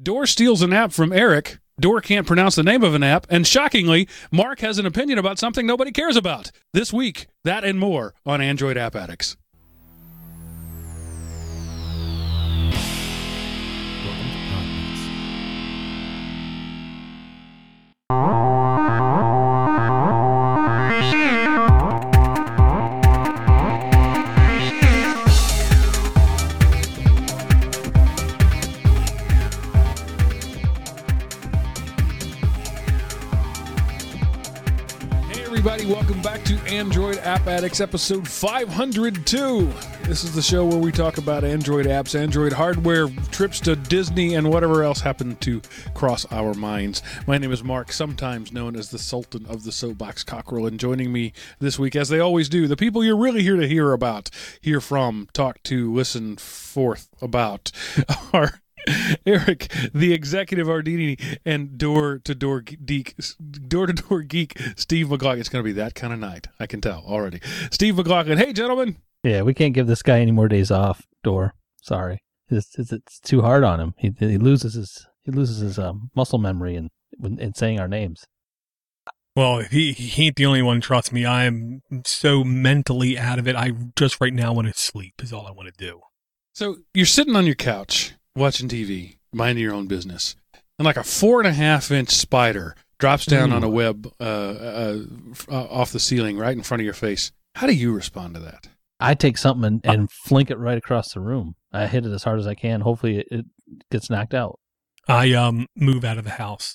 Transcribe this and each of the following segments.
Door steals an app from Eric. Door can't pronounce the name of an app. And shockingly, Mark has an opinion about something nobody cares about. This week, that and more on Android App Addicts. Everybody, welcome back to Android App Addicts, episode 502. This is the show where we talk about Android apps, Android hardware, trips to Disney, and whatever else happened to cross our minds. My name is Mark, sometimes known as the Sultan of the Soapbox Cockerel, and joining me this week, as they always do, the people you're really here to hear about, hear from, talk to, listen forth about, are Eric, the executive Ardini, and door-to-door geek, Steve McLaughlin. It's going to be that kind of night. I can tell already. Steve McLaughlin. Hey, gentlemen. Yeah, we can't give this guy any more days off. Door. Sorry, it's too hard on him. He loses his muscle memory in saying our names. Well, he ain't the only one. Trust me, I am so mentally out of it. I just right now want to sleep. Is all I want to do. So you're sitting on your couch, watching TV, minding your own business, and like a 4.5-inch spider drops down on a web off the ceiling right in front of your face. How do you respond to that? I take something and flink it right across the room. I hit it as hard as I can. Hopefully it gets knocked out. I move out of the house.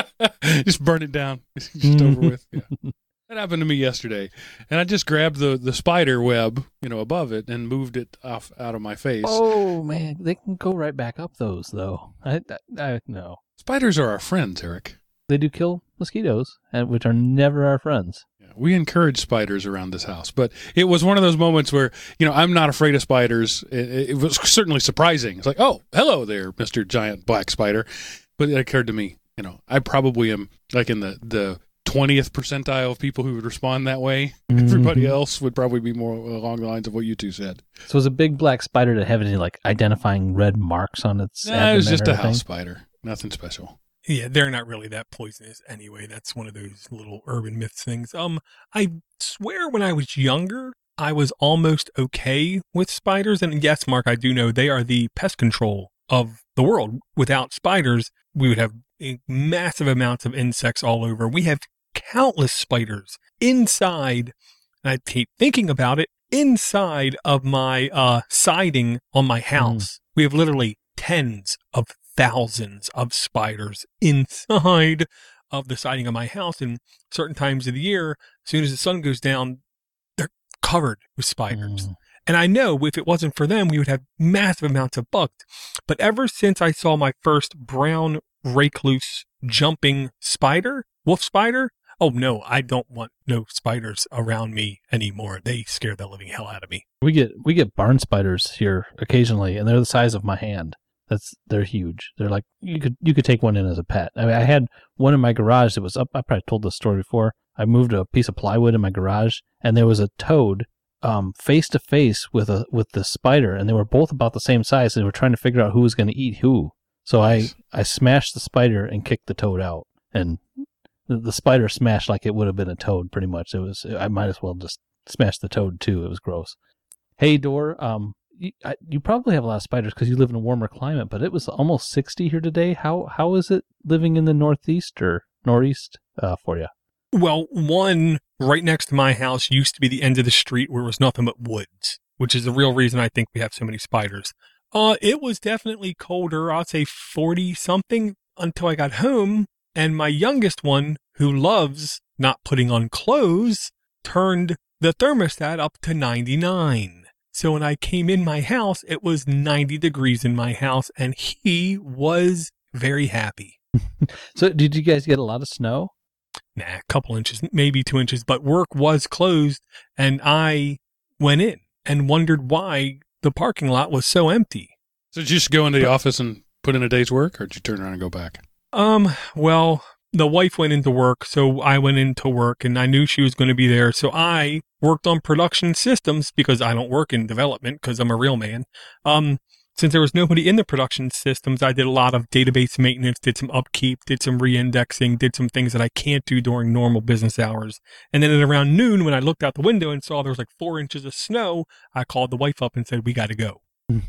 Just burn it down. Just over with. Yeah. That happened to me yesterday, and I just grabbed the spider web, above it, and moved it off out of my face. Oh man, they can go right back up those though. I no. Spiders are our friends, Eric. They do kill mosquitoes, which are never our friends. Yeah, we encourage spiders around this house, but it was one of those moments where I'm not afraid of spiders. It was certainly surprising. It's like, oh, hello there, Mr. Giant Black Spider. But it occurred to me, I probably am like in the 20th percentile of people who would respond that way. Mm-hmm. Everybody else would probably be more along the lines of what you two said. So was a big black spider to have any identifying red marks on its abdomen? It was just a house spider. Nothing special. Yeah, they're not really that poisonous anyway. That's one of those little urban myths things. I swear when I was younger, I was almost okay with spiders. And yes, Mark, I do know they are the pest control of the world. Without spiders, we would have massive amounts of insects all over. We have countless spiders inside, and I hate thinking about it, inside of my siding on my house. We have literally tens of thousands of spiders inside of the siding of my house. And certain times of the year, as soon as the sun goes down, they're covered with spiders. And I know if it wasn't for them, we would have massive amounts of bugs. But ever since I saw my first brown recluse jumping spider, wolf spider, oh no, I don't want no spiders around me anymore. They scare the living hell out of me. We get barn spiders here occasionally, and they're the size of my hand. They're huge. They're like you could take one in as a pet. I mean, I had one in my garage that was up. I probably told this story before. I moved a piece of plywood in my garage, and there was a toad face to face with the spider, and they were both about the same size, and they were trying to figure out who was going to eat who. So I smashed the spider and kicked the toad out, and the spider smashed like it would have been a toad, pretty much. I might as well just smash the toad too. It was gross. Hey, Door, you probably have a lot of spiders because you live in a warmer climate, but it was almost 60 here today. How is it living in the northeast or northeast for you? Well, one right next to my house used to be the end of the street where it was nothing but woods, which is the real reason I think we have so many spiders. It was definitely colder, I'd say 40-something, until I got home, and my youngest one, who loves not putting on clothes, turned the thermostat up to 99. So when I came in my house, it was 90 degrees in my house, and he was very happy. So did you guys get a lot of snow? Nah, a couple inches, maybe 2 inches, but work was closed, and I went in and wondered why the parking lot was so empty. So did you just go into the office and put in a day's work, or did you turn around and go back? Well, the wife went into work, so I went into work, and I knew she was going to be there, so I worked on production systems because I don't work in development because I'm a real man. since there was nobody in the production systems, I did a lot of database maintenance, did some upkeep, did some re-indexing, did some things that I can't do during normal business hours. And then at around noon, when I looked out the window and saw there was like 4 inches of snow, I called the wife up and said, we got to go.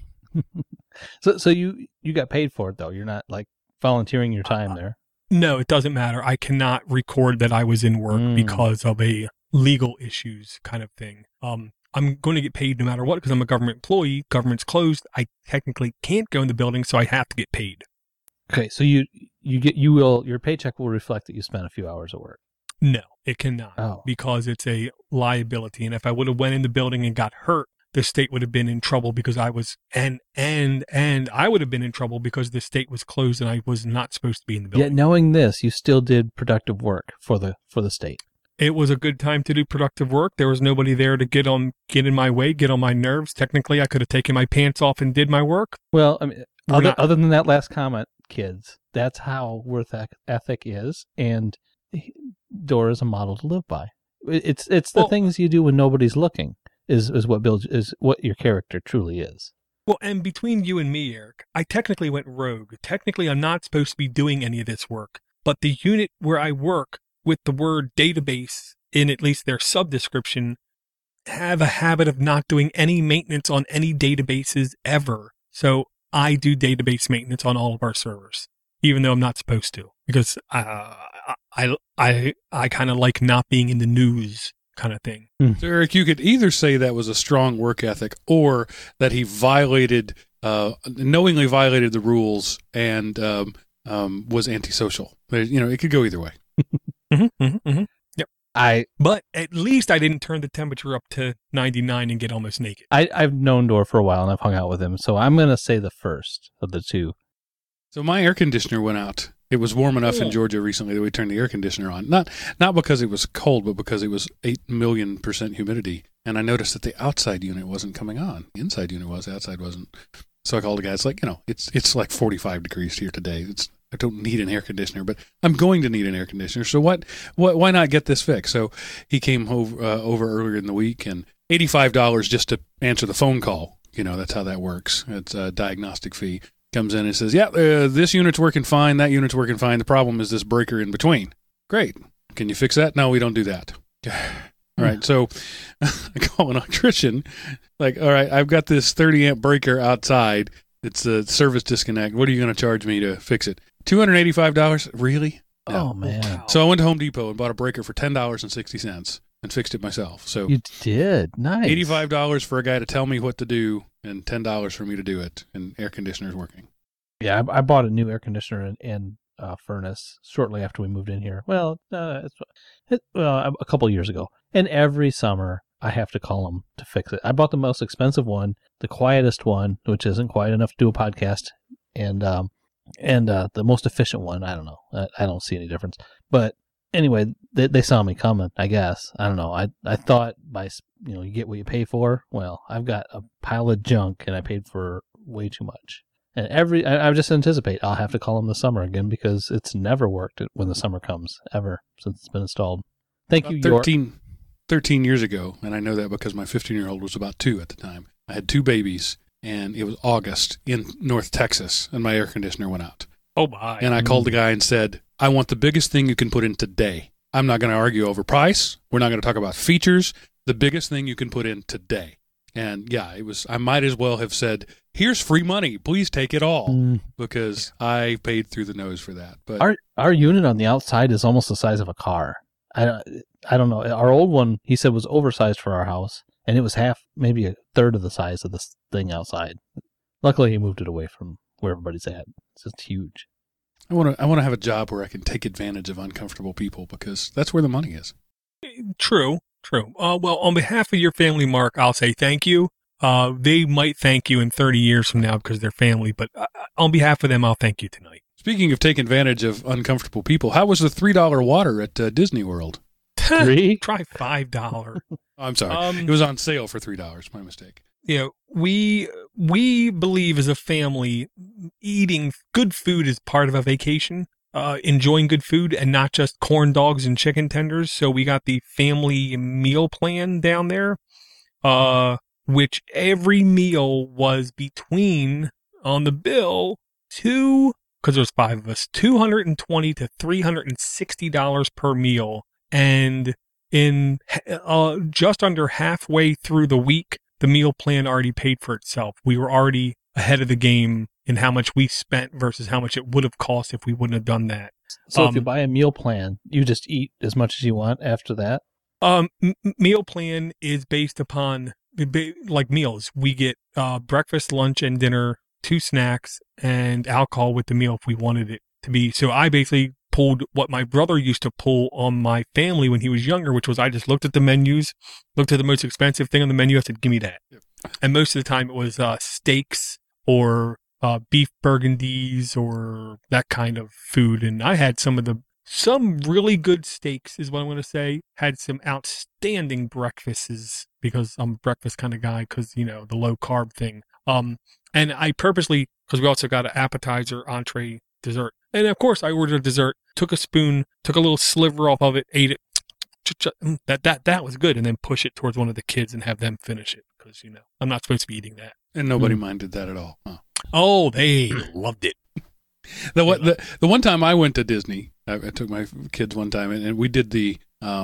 So you got paid for it, though. You're not like volunteering your time there. No, it doesn't matter. I cannot record that I was in work because of a legal issues kind of thing. I'm going to get paid no matter what because I'm a government employee. Government's closed. I technically can't go in the building, so I have to get paid. Okay, so your paycheck will reflect that you spent a few hours at work. No, it cannot because it's a liability. And if I would have went in the building and got hurt, the state would have been in trouble because I was and I would have been in trouble because the state was closed and I was not supposed to be in the building. Yet knowing this, you still did productive work for the state. It was a good time to do productive work. There was nobody there to get in my way, get on my nerves. Technically, I could have taken my pants off and did my work. Well, I mean, other than that last comment, kids, that's how work ethic is, and Dora is a model to live by. It's the things you do when nobody's looking is what your character truly is. Well, and between you and me, Eric, I technically went rogue. Technically, I'm not supposed to be doing any of this work, but the unit where I work with the word database in at least their sub-description have a habit of not doing any maintenance on any databases ever. So I do database maintenance on all of our servers, even though I'm not supposed to, because I kind of like not being in the news kind of thing. So Eric, you could either say that was a strong work ethic or that he knowingly violated the rules and was antisocial. It could go either way. Yep. But at least I didn't turn the temperature up to 99 and get almost naked. I've known Dor for a while and I've hung out with him, so I'm going to say the first of the two. So my air conditioner went out. It was warm enough in Georgia recently that we turned the air conditioner on. Not because it was cold, but because it was 8,000,000% humidity. And I noticed that the outside unit wasn't coming on. The inside unit was, the outside wasn't. So I called the guy. It's like, it's like 45 degrees here today. I don't need an air conditioner, but I'm going to need an air conditioner. So why not get this fixed? So he came over earlier in the week, and $85 just to answer the phone call. That's how that works. It's a diagnostic fee. Comes in and says, this unit's working fine. That unit's working fine. The problem is this breaker in between. Great. Can you fix that? No, we don't do that. All right. So I call an electrician. Like, all right, I've got this 30 amp breaker outside. It's a service disconnect. What are you going to charge me to fix it? $285? Really? No. Oh, man. Wow. So I went to Home Depot and bought a breaker for $10.60 and fixed it myself. So you did? Nice. $85 for a guy to tell me what to do and $10 for me to do it, and air conditioner's working. Yeah, I bought a new air conditioner and furnace shortly after we moved in here. Well, a couple of years ago. And every summer, I have to call them to fix it. I bought the most expensive one, the quietest one, which isn't quiet enough to do a podcast, and the most efficient one. I don't know. I don't see any difference. But anyway, they saw me coming, I guess. I don't know. I thought you get what you pay for. Well, I've got a pile of junk, and I paid for way too much. And I just anticipate I'll have to call them this summer again because it's never worked when the summer comes, ever, since it's been installed. Thank you, York. 13 years ago, and I know that because my 15-year-old was about 2 at the time. I had 2 babies, and it was August in North Texas, and my air conditioner went out. Oh, my. And I called the guy and said, I want the biggest thing you can put in today. I'm not going to argue over price. We're not going to talk about features. The biggest thing you can put in today. And yeah, I might as well have said, here's free money. Please take it all. Because I paid through the nose for that. But our unit on the outside is almost the size of a car. I don't know. Our old one, he said, was oversized for our house. And it was maybe a third of the size of this thing outside. Luckily, he moved it away from where everybody's at. It's just huge. I want to have a job where I can take advantage of uncomfortable people because that's where the money is. True. Well, on behalf of your family, Mark, I'll say thank you. They might thank you in 30 years from now because they're family, but on behalf of them, I'll thank you tonight. Speaking of taking advantage of uncomfortable people, how was the $3 water at Disney World? $3? Try $5. I'm sorry. It was on sale for $3. My mistake. We believe as a family eating good food is part of a vacation, enjoying good food and not just corn dogs and chicken tenders. So we got the family meal plan down there, which every meal was between on the bill because there's 5 of us, $220 to $360 per meal. And in just under halfway through the week, the meal plan already paid for itself. We were already ahead of the game in how much we spent versus how much it would have cost if we wouldn't have done that. So if you buy a meal plan, you just eat as much as you want after that? Meal plan is based upon like meals. We get breakfast, lunch, and dinner, 2 snacks, and alcohol with the meal if we wanted it to be. So I basically pulled what my brother used to pull on my family when he was younger, which was I just looked at the menus, looked at the most expensive thing on the menu. I said, give me that. Yep. And most of the time it was steaks or beef burgundies or that kind of food. And I had some really good steaks is what I'm going to say. Had some outstanding breakfasts because I'm a breakfast kind of guy because, the low carb thing. And I purposely, because we also got an appetizer, entree, dessert. And of course I ordered a dessert, took a spoon, took a little sliver off of it, ate it. That was good. And then push it towards one of the kids and have them finish it because, I'm not supposed to be eating that. And nobody minded that at all. Huh? Oh, they loved it. The one time I went to Disney, I took my kids one time and we did the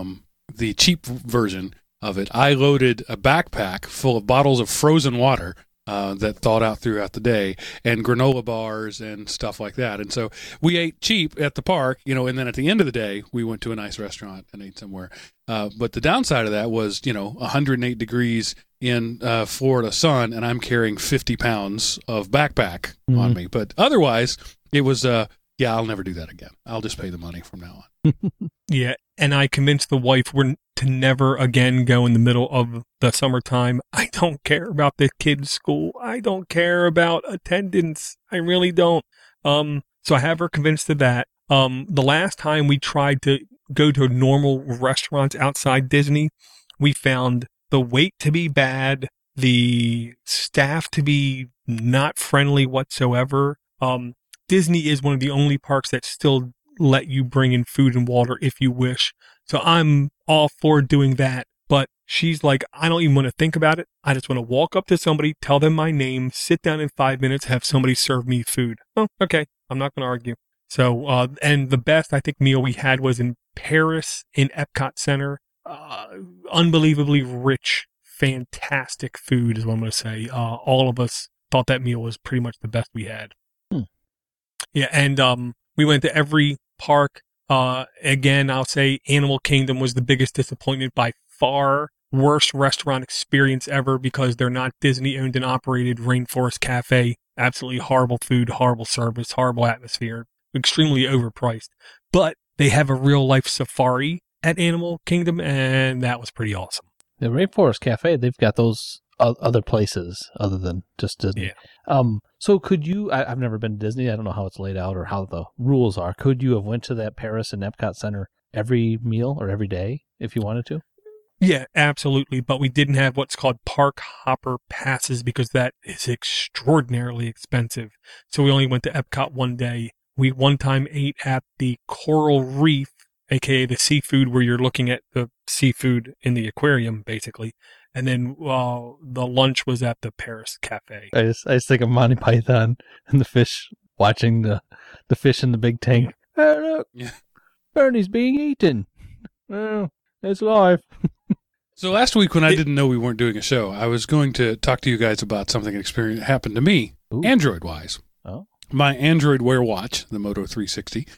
cheap version of it. I loaded a backpack full of bottles of frozen water that thawed out throughout the day and granola bars and stuff like that. And so we ate cheap at the park, and then at the end of the day, we went to a nice restaurant and ate somewhere. But the downside of that was, 108 degrees in Florida sun, and I'm carrying 50 pounds of backpack on me. But otherwise, it was, I'll never do that again. I'll just pay the money from now on. Yeah, and I convinced the wife to never again go in the middle of the summertime. I don't care about the kids' school. I don't care about attendance. I really don't. So I have her convinced of that. The last time we tried to go to normal restaurants outside Disney, we found the wait to be bad, the staff to be not friendly whatsoever. Disney is one of the only parks that still let you bring in food and water if you wish. So I'm all for doing that. But she's like, I don't even want to think about it. I just want to walk up to somebody, tell them my name, sit down in 5 minutes, have somebody serve me food. Oh, okay. I'm not going to argue. So, and the best, I think, meal we had was in Paris in Epcot Center. Unbelievably rich, fantastic food is what I'm going to say. All of us thought that meal was pretty much the best we had. Yeah, and we went to every park. Again, I'll say Animal Kingdom was the biggest disappointment by far. Worst restaurant experience ever because they're not Disney owned and operated. Rainforest Cafe, absolutely horrible food, horrible service, horrible atmosphere, extremely overpriced. But they have a real life safari at Animal Kingdom, and that was pretty awesome. The Rainforest Cafe, they've got those other places other than just Disney. Yeah. So could you, I've never been to Disney. I don't know how it's laid out or how the rules are. Could you have went to that Paris and Epcot Center every meal or every day if you wanted to? Yeah, absolutely. But we didn't have what's called park hopper passes because that is extraordinarily expensive. So we only went to Epcot one day. We one time ate at the Coral Reef, aka the seafood where you're looking at the seafood in the aquarium, basically. And then the lunch was at the Paris Cafe. I just think of Monty Python and the fish watching the fish in the big tank. Hey, look, yeah. Bernie's being eaten. Well, it's life. So last week when I didn't know we weren't doing a show, I was going to talk to you guys about something that happened to me, Android-wise. Oh. My Android Wear watch, the Moto 360.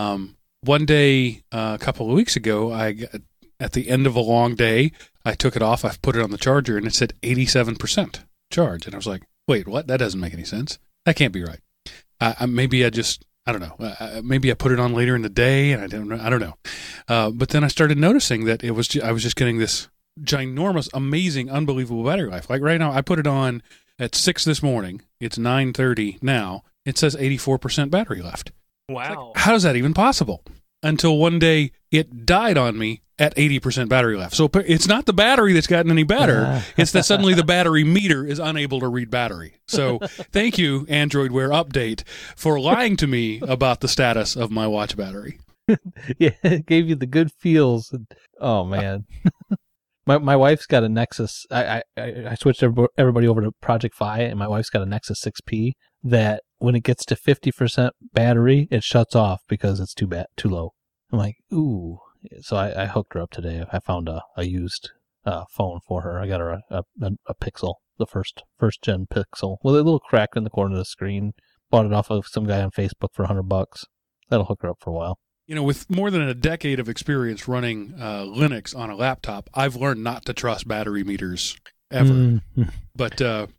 One day, a couple of weeks ago, at the end of a long day, I took it off, I put it on the charger, and it said 87% charge. And I was like, wait, what? That doesn't make any sense. That can't be right. Maybe I don't know. Maybe I put it on later in the day, and I don't know. But then I started noticing that I was just getting this ginormous, amazing, unbelievable battery life. Like right now, I put it on at 6 this morning. It's 9:30 now. It says 84% battery left. Wow. Like, how is that even possible? Until one day it died on me at 80% battery left. So it's not the battery that's gotten any better. It's that suddenly the battery meter is unable to read battery. So thank you, Android Wear Update, for lying to me about the status of my watch battery. Yeah, it gave you the good feels. Oh, man. My wife's got a Nexus. I switched everybody over to Project Fi, and my wife's got a Nexus 6P that when it gets to 50% battery, it shuts off because it's too low. I'm like, ooh. So I hooked her up today. I found a used phone for her. I got her a Pixel, the first gen Pixel, with a little crack in the corner of the screen. Bought it off of some guy on Facebook for $100. That'll hook her up for a while. With more than a decade of experience running Linux on a laptop, I've learned not to trust battery meters ever. Mm-hmm. But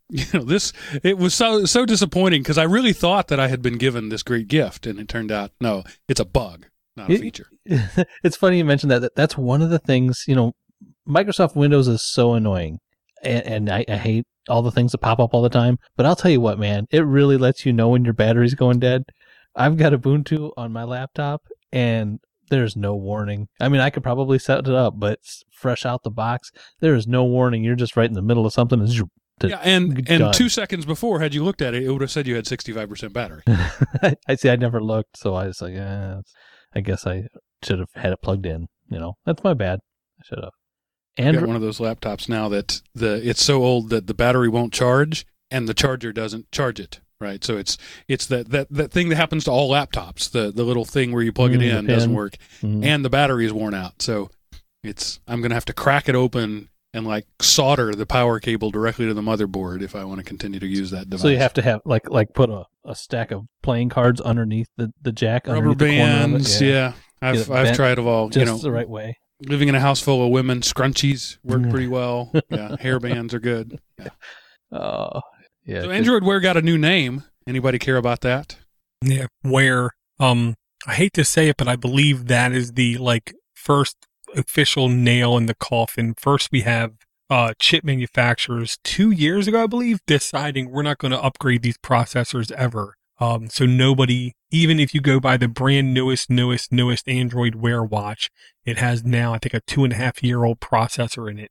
it was so disappointing because I really thought that I had been given this great gift, and it turned out no, it's a bug, not a feature. It's funny you mentioned that. That's one of the things. Microsoft Windows is so annoying, and I hate all the things that pop up all the time. But I'll tell you what, man, it really lets you know when your battery's going dead. I've got Ubuntu on my laptop, and there's no warning. I mean, I could probably set it up, but it's fresh out the box. There is no warning. You're just right in the middle of something. And 2 seconds before, had you looked at it, it would have said you had 65% battery. I see. I never looked, so I was like, I guess I should have had it plugged in. That's my bad. I should have. I've got one of those laptops now that it's so old that the battery won't charge and the charger doesn't charge it. Right, so it's that thing that happens to all laptops. The little thing where you plug it in doesn't work, and the battery is worn out. So I'm going to have to crack it open and solder the power cable directly to the motherboard if I want to continue to use that device. So you have to have put a stack of playing cards underneath the jack, rubber bands. Yeah. I've tried it all. Just the right way. Living in a house full of women, scrunchies work pretty well. Yeah, hair bands are good. Yeah. Oh. Yeah, so Android Wear got a new name. Anybody care about that? Yeah, Wear. I hate to say it, but I believe that is the first official nail in the coffin. First, we have chip manufacturers 2 years ago, I believe, deciding we're not going to upgrade these processors ever. So nobody, even if you go by the brand newest Android Wear watch, it has now, I think, a 2.5-year-old processor in it.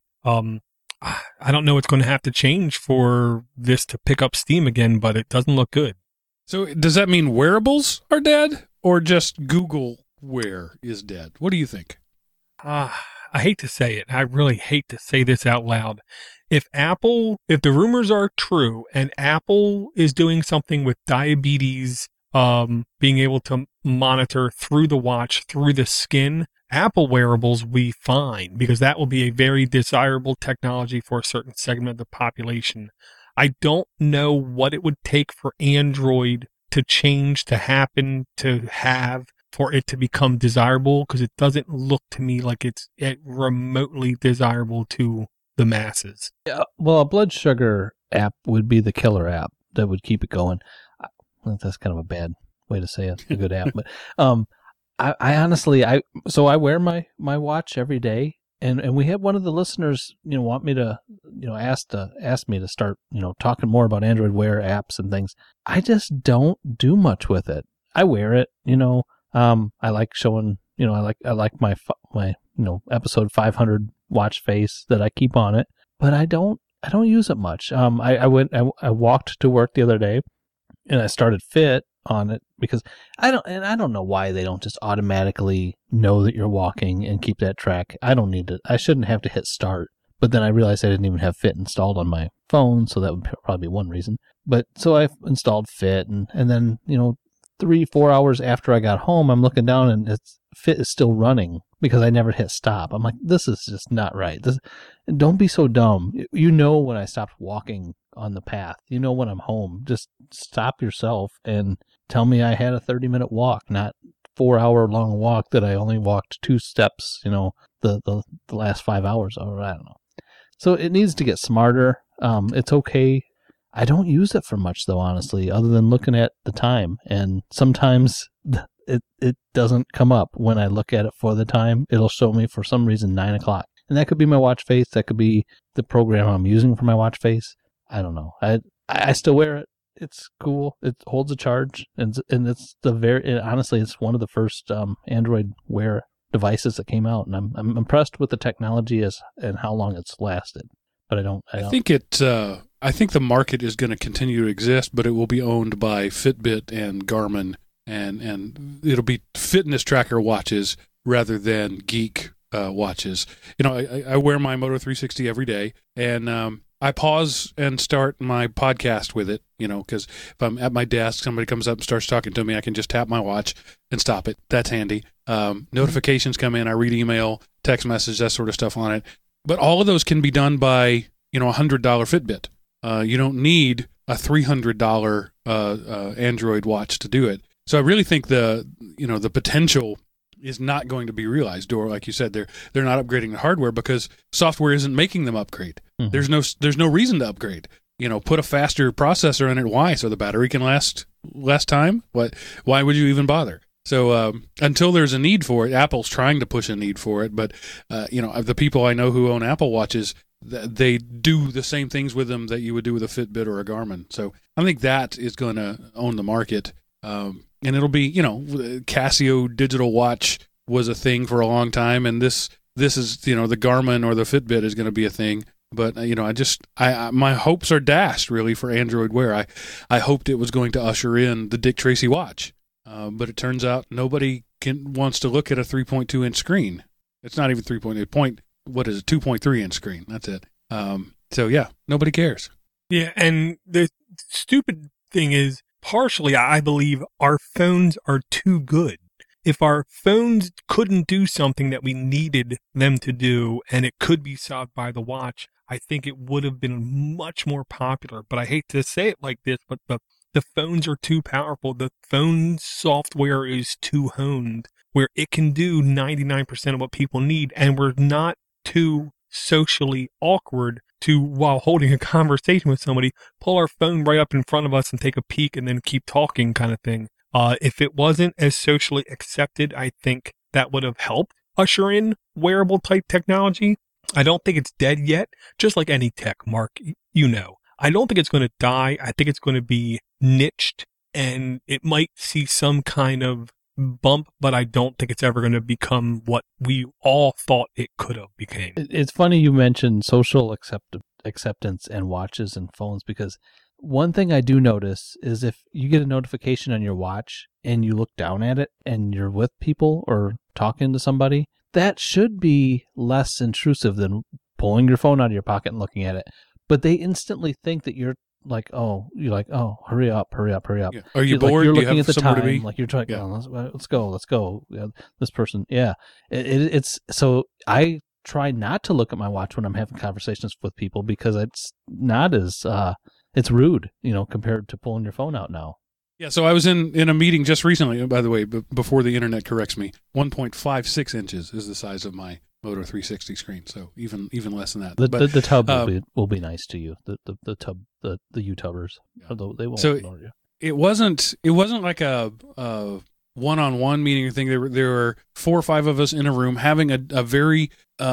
I don't know what's going to have to change for this to pick up steam again, but it doesn't look good. So does that mean wearables are dead, or just Google Wear is dead? What do you think? I hate to say it. I really hate to say this out loud. If the rumors are true and Apple is doing something with diabetes, being able to monitor through the watch, through the skin, Apple wearables will be fine because that will be a very desirable technology for a certain segment of the population. I don't know what it would take for Android to change, to happen, to have, for it to become desirable, because it doesn't look to me like it's remotely desirable to the masses. Yeah, well, a blood sugar app would be the killer app that would keep it going. That's kind of a bad way to say a good app, but I honestly, so I wear my watch every day, and we had one of the listeners, want me to, ask me to start, talking more about Android Wear apps and things. I just don't do much with it. I wear it, I like showing, I like my episode 500 watch face that I keep on it, but I don't use it much. I walked to work the other day, and I started Fit on it because I don't know why they don't just automatically know that you're walking and keep that track. I don't need to. I shouldn't have to hit start. But then I realized I didn't even have Fit installed on my phone, so that would probably be one reason. But so I installed Fit, and then 3-4 hours after I got home, I'm looking down and Fit is still running because I never hit stop. I'm like, this is just not right. Don't be so dumb. When I stopped walking on the path, when I'm home, just stop yourself and tell me I had a 30-minute walk, not 4-hour long walk that I only walked 2 steps, the last 5 hours, or I don't know. So it needs to get smarter. It's okay. I don't use it for much though, honestly, other than looking at the time. And sometimes it doesn't come up when I look at it for the time. It'll show me for some reason 9 o'clock. And that could be my watch face. That could be the program I'm using for my watch face. I don't know. I still wear it. It's cool. It holds a charge, and it's honestly, it's one of the first Android Wear devices that came out, and I'm impressed with the technology and how long it's lasted. But I think the market is going to continue to exist, but it will be owned by Fitbit and Garmin, and it'll be fitness tracker watches rather than geek watches. I wear my Moto 360 every day, and I pause and start my podcast with it, because if I'm at my desk, somebody comes up and starts talking to me, I can just tap my watch and stop it. That's handy. Notifications come in, I read email, text message, that sort of stuff on it. But all of those can be done by, $100 Fitbit. You don't need a $300 Android watch to do it. So I really think the potential is not going to be realized, or like you said, they're not upgrading the hardware because software isn't making them upgrade. Mm-hmm. There's no reason to upgrade. Put a faster processor in it. Why? So the battery can last less time. Why would you even bother? So until there's a need for it, Apple's trying to push a need for it. But the people I know who own Apple Watches, they do the same things with them that you would do with a Fitbit or a Garmin. So I think that is going to own the market. And it'll be, Casio digital watch was a thing for a long time, and this is, the Garmin or the Fitbit is going to be a thing. But my hopes are dashed really for Android Wear. I hoped it was going to usher in the Dick Tracy watch, but it turns out nobody wants to look at a 3.2 inch screen. It's not even 3.8 what is it? 2.3 inch screen. That's it. So yeah, nobody cares. Yeah, and the stupid thing is, partially, I believe our phones are too good. If our phones couldn't do something that we needed them to do, and it could be solved by the watch, I think it would have been much more popular. But I hate to say it like this, but the phones are too powerful. The phone software is too honed, where it can do 99% of what people need, and we're not too socially awkward to, while holding a conversation with somebody, pull our phone right up in front of us and take a peek and then keep talking kind of thing. If it wasn't as socially accepted, I think that would have helped usher in wearable type technology. I don't think it's dead yet, just like any tech, Mark, I don't think it's going to die. I think it's going to be niched, and it might see some kind of bump, but I don't think it's ever going to become what we all thought it could have became. It's funny you mentioned social acceptance and watches and phones, because one thing I do notice is if you get a notification on your watch and you look down at it and you're with people or talking to somebody, that should be less intrusive than pulling your phone out of your pocket and looking at it. But they instantly think that you're like, hurry up. Yeah. Are you bored? You're Do looking you at have the somewhere time, to be? like you're trying, Yeah. let's go. Yeah, this person, yeah. It's so I try not to look at my watch when I'm having conversations with people, because it's not as it's rude, compared to pulling your phone out now. Yeah, so I was in a meeting just recently, by the way, before the internet corrects me. 1.56 inches is the size of my Moto 360 screen, so even less than that. The tub will be nice to you. The tub, the U-tubbers, they won't ignore you. It wasn't like a one-on-one meeting or thing. There were 4 or 5 of us in a room having a very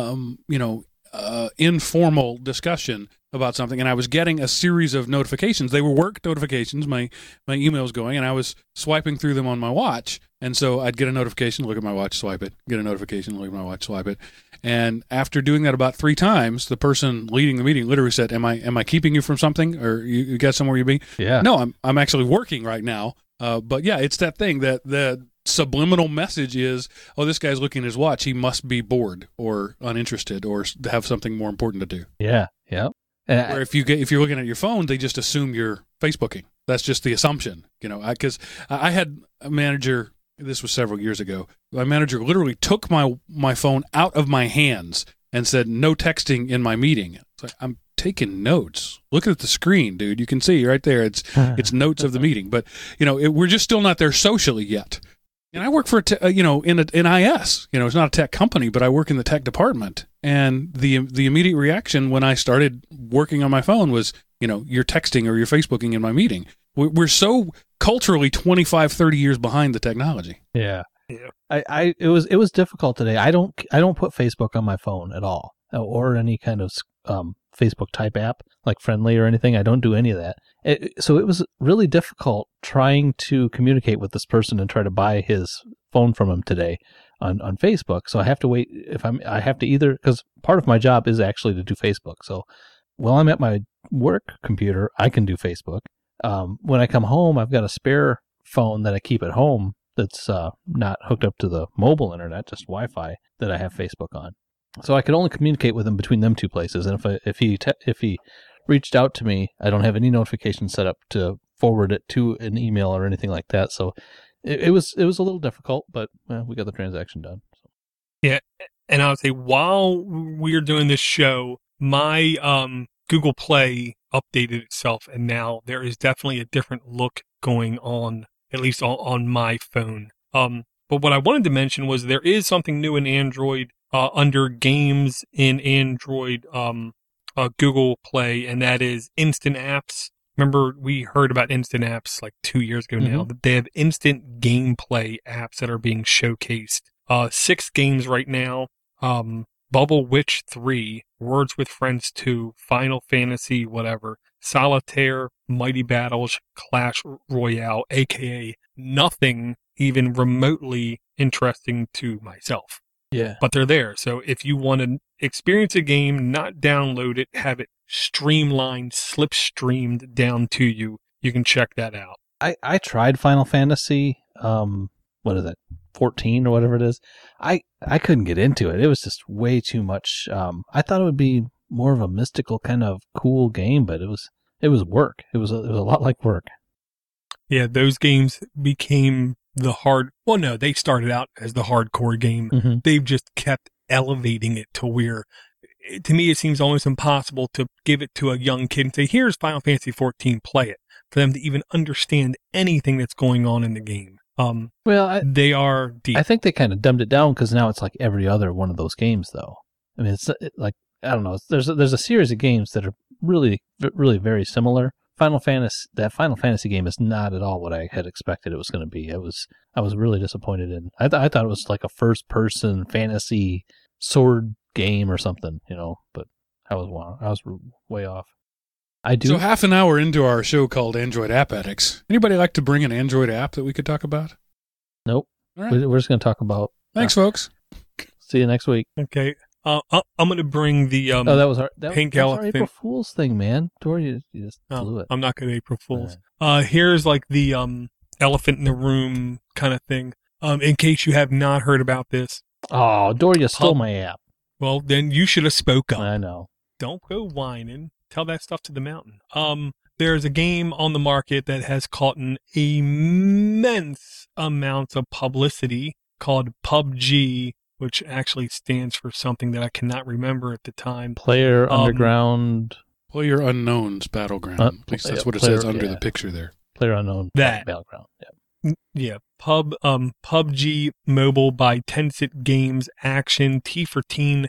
informal discussion about something, and I was getting a series of notifications. They were work notifications, my emails going, and I was swiping through them on my watch. And so I'd get a notification, look at my watch, swipe it. Get a notification, look at my watch, swipe it. And after doing that about 3 times, the person leading the meeting literally said, "Am I keeping you from something, or you got somewhere you be?" Yeah. No, I'm actually working right now. But yeah, it's that thing that the subliminal message is, oh, this guy's looking at his watch. He must be bored or uninterested or have something more important to do. Yeah. Yeah. Or if you're looking at your phone, they just assume you're Facebooking. That's just the assumption, because I had a manager. This was several years ago. My manager literally took my phone out of my hands and said, "No texting in my meeting." It's like, I'm taking notes. Look at the screen, dude. You can see right there. It's notes of the meeting. But we're just still not there socially yet. And I work for in IS. It's not a tech company, but I work in the tech department. And the immediate reaction when I started working on my phone was, you're texting or you're Facebooking in my meeting. We're so culturally 25, 30 years behind the technology. Yeah. It was difficult today. I don't put Facebook on my phone at all, or any kind of Facebook type app like Friendly or anything. I don't do any of that. So it was really difficult trying to communicate with this person and try to buy his phone from him today on Facebook. So I have to wait I have to either, because part of my job is actually to do Facebook. So while I'm at my work computer, I can do Facebook. When I come home, I've got a spare phone that I keep at home that's not hooked up to the mobile internet, just Wi-Fi, that I have Facebook on. So I could only communicate with him between them 2 places. And if he reached out to me. I don't have any notification set up to forward it to an email or anything like that. So it was a little difficult, but we got the transaction done. So. Yeah, and I would say while we're doing this show, my Google Play updated itself, and now there is definitely a different look going on, at least on my phone. But what I wanted to mention was there is something new in Android under games in Android Google Play, and that is instant apps. Remember, we heard about instant apps like 2 years ago now. They have instant gameplay apps that are being showcased. 6 games right now. Bubble Witch 3, Words with Friends 2, Final Fantasy, whatever, Solitaire, Mighty Battles, Clash Royale, aka nothing even remotely interesting to myself. Yeah. But they're there. So if you want to experience a game, not download it, have it streamlined, slipstreamed down to you, you can check that out. I tried Final Fantasy, what is it, 14 or whatever it is. I couldn't get into it. It was just way too much. I thought it would be more of a mystical kind of cool game, but it was work. It was a lot like work. Yeah, those games became they started out as the hardcore game. Mm-hmm. They've just kept elevating it to where, to me, it seems almost impossible to give it to a young kid and say, here's Final Fantasy 14, play it, for them to even understand anything that's going on in the game. They are deep. I think they kind of dumbed it down because now it's like every other one of those games, though. I mean, it's like, I don't know. There's a series of games that are really, really very similar. That Final Fantasy game is not at all what I had expected it was going to be. I was really disappointed in. I thought it was like a first-person fantasy sword game or something, But I was way off. So half an hour into our show called Android App Addicts, anybody like to bring an Android app that we could talk about? Nope. All right. We're just going to talk about. Thanks, folks. See you next week. Okay. I'm going to bring the that was our April Fool's thing, man. Dory, you just blew it. I'm not going to April Fool's. Here's like the elephant in the room kind of thing. In case you have not heard about this. Oh, Dory, stole my app. Well, then you should have spoke up. I know. Don't go whining. Tell that stuff to the mountain. There's a game on the market that has caught an immense amount of publicity called PUBG, which actually stands for something that I cannot remember at the time. Player Underground. Player Unknown's Battleground. At least that's what it says under the picture there. Player Unknown Battleground. Yeah. PUBG Mobile by Tencent Games Action T for Teen.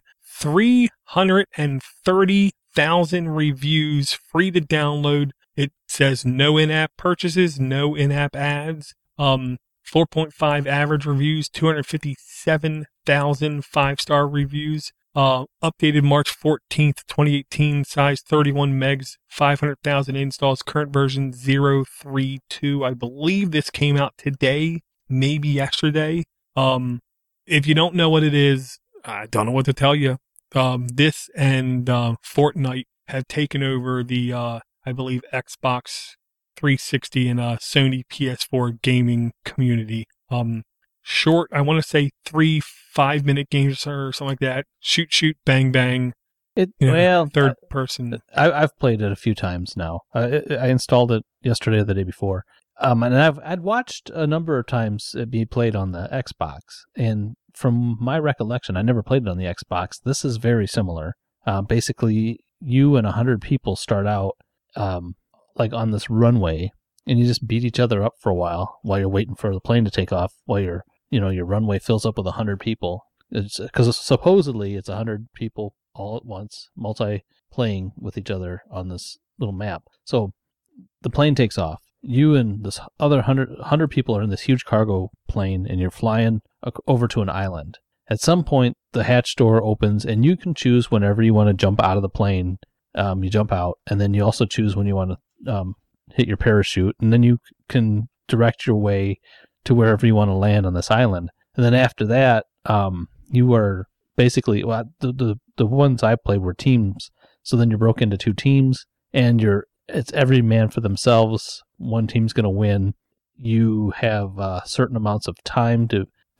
330,000 reviews, free to download. It says no in-app purchases, no in-app ads. 4.5 average reviews, 257,000 5-star reviews. Updated March 14th, 2018, size 31 megs, 500,000 installs, current version 0.32. I believe this came out today, maybe yesterday. If you don't know what it is, I don't know what to tell you. This and Fortnite have taken over the, I believe, Xbox 360 and Sony PS4 gaming community. Short, I want to say 3 5-minute games or something like that. Shoot, bang, bang. Third person. I've played it a few times now. I installed it yesterday or the day before. And I'd watched a number of times it be played on the Xbox. And from my recollection, I never played it on the Xbox. This is very similar. Basically, you and 100 people start out like on this runway, and you just beat each other up for a while you're waiting for the plane to take off, while your runway fills up with 100 people. It's because supposedly it's 100 people all at once, multi-playing with each other on this little map. So the plane takes off. You and this other 100 people are in this huge cargo plane, and you're flying over to an island. At some point, the hatch door opens, and you can choose whenever you want to jump out of the plane. You jump out, and then you also choose when you want to hit your parachute, and then you can direct your way to wherever you want to land on this island. And then after that, you are basically, the ones I played were teams. So then you're broke into 2 teams, and it's every man for themselves. One team's going to win. You have certain amounts of time to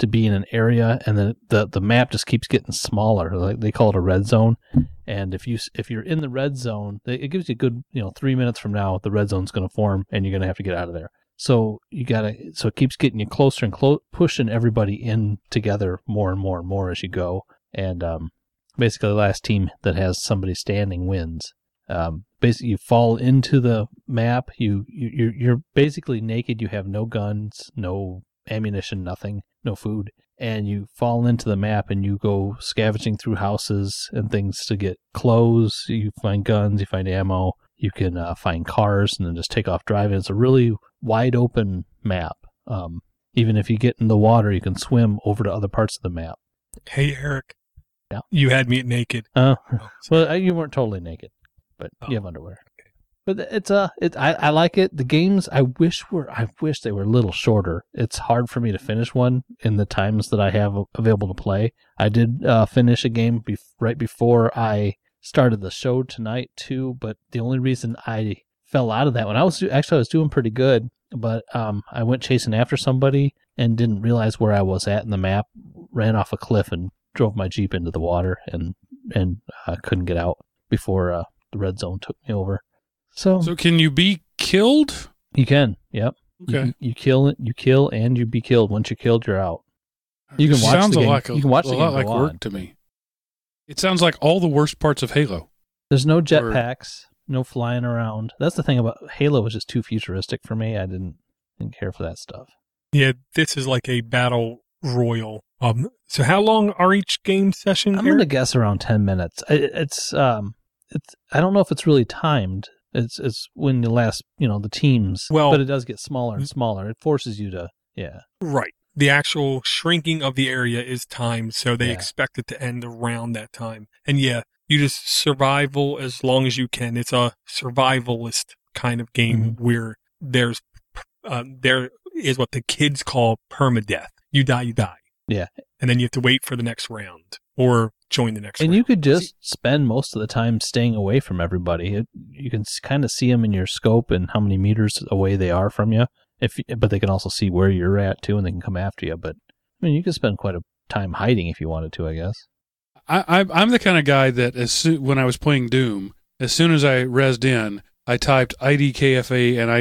to be in an area, and then the map just keeps getting smaller. Like they call it a red zone. And if you're in the red zone, it gives you a good 3 minutes from now the red zone's going to form, and you're going to have to get out of there. So it keeps getting you closer and pushing everybody in together more and more and more as you go. And basically, the last team that has somebody standing wins. Basically, you fall into the map. You're basically naked. You have no guns, no ammunition, nothing, no food, and you fall into the map and you go scavenging through houses and things to get clothes. You find guns, you find ammo, you can find cars, and then just take off driving. It's a really wide open map. Even if you get in the water, you can swim over to other parts of the map. Hey, Eric. Yeah. You had me at naked. Well, you weren't totally naked, but you have underwear. Okay. But I like it. The games I wish they were a little shorter. It's hard for me to finish one in the times that I have available to play. I did finish a game right before I started the show tonight too, but the only reason I fell out of that one, I was doing pretty good, but I went chasing after somebody and didn't realize where I was at in the map, ran off a cliff and drove my Jeep into the water and couldn't get out before the red zone took me over. So can you be killed? You can, yep. Okay. You kill and you be killed. Once you're killed, you're out. You can watch Sounds the game. you can watch the game a lot like go work on. to me. It sounds like all the worst parts of Halo. There's no jetpacks, no flying around. That's the thing about Halo, was just too futuristic for me. I didn't care for that stuff. Yeah, this is like a battle royal. So how long are each game session? I'm gonna guess around 10 minutes. It's I don't know if it's really timed. It's when the last the teams. Well, but it does get smaller and smaller. It forces you to right. The actual shrinking of the area is timed, so they expect it to end around that time. And you just survival as long as you can. It's a survivalist kind of game where there is what the kids call permadeath. You die. Yeah. And then you have to wait for the next round or join the next round. And you could just spend most of the time staying away from everybody. You can kind of see them in your scope and how many meters away they are from you. But they can also see where you're at too, and they can come after you. But I mean, you could spend quite a time hiding if you wanted to, I guess. I'm the kind of guy that when I was playing Doom, as soon as I rezzed in, I typed IDKFA and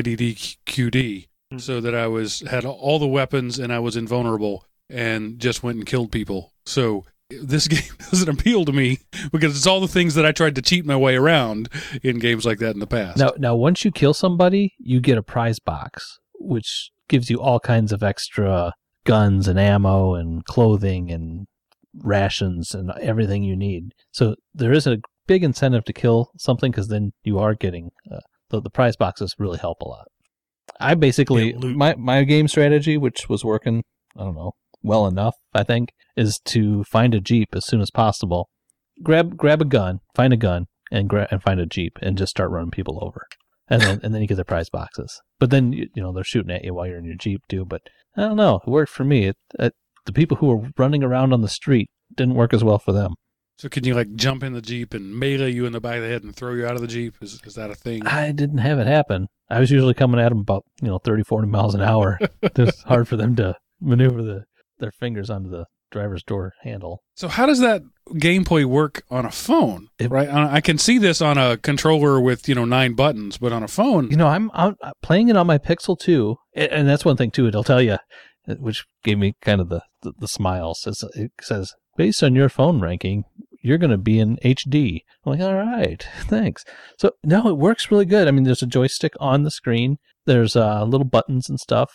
IDDQD so that I had all the weapons and I was invulnerable and just went and killed people. So this game doesn't appeal to me because it's all the things that I tried to cheat my way around in games like that in the past. Now once you kill somebody, you get a prize box, which gives you all kinds of extra guns and ammo and clothing and rations and everything you need. So there is a big incentive to kill something, because then you are getting the prize boxes really help a lot. I basically my game strategy, which was working, I don't know, well enough, I think, is to find a Jeep as soon as possible. Grab a gun, find a gun, and find a Jeep, and just start running people over. And then you get the prize boxes. But then they're shooting at you while you're in your Jeep too. But I don't know, it worked for me. The people who were running around on the street didn't work as well for them. So can you jump in the Jeep and melee you in the back of the head and throw you out of the Jeep? Is that a thing? I didn't have it happen. I was usually coming at them about 30, 40 miles an hour. It's hard for them to maneuver their fingers onto the driver's door handle. So how does that gameplay work on a phone? Right, I can see this on a controller with 9 buttons, but on a phone, I'm playing it on my Pixel 2, and that's one thing too. It'll tell you, which gave me kind of the smiles. It says, based on your phone ranking, you're going to be in HD. I'm like, all right, thanks. So no, it works really good. I mean, there's a joystick on the screen. There's little buttons and stuff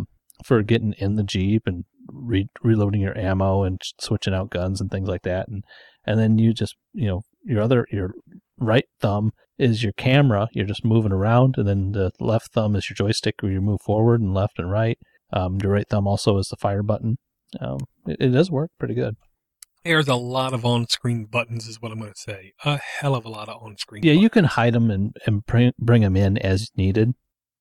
for getting in the Jeep and reloading your ammo and switching out guns and things like that. And then you just, your right thumb is your camera. You're just moving around. And then the left thumb is your joystick where you move forward and left and right. Your right thumb also is the fire button. It does work pretty good. There's a lot of on-screen buttons is what I'm going to say. A hell of a lot of on-screen buttons. You can buttons. hide them and bring them in as needed.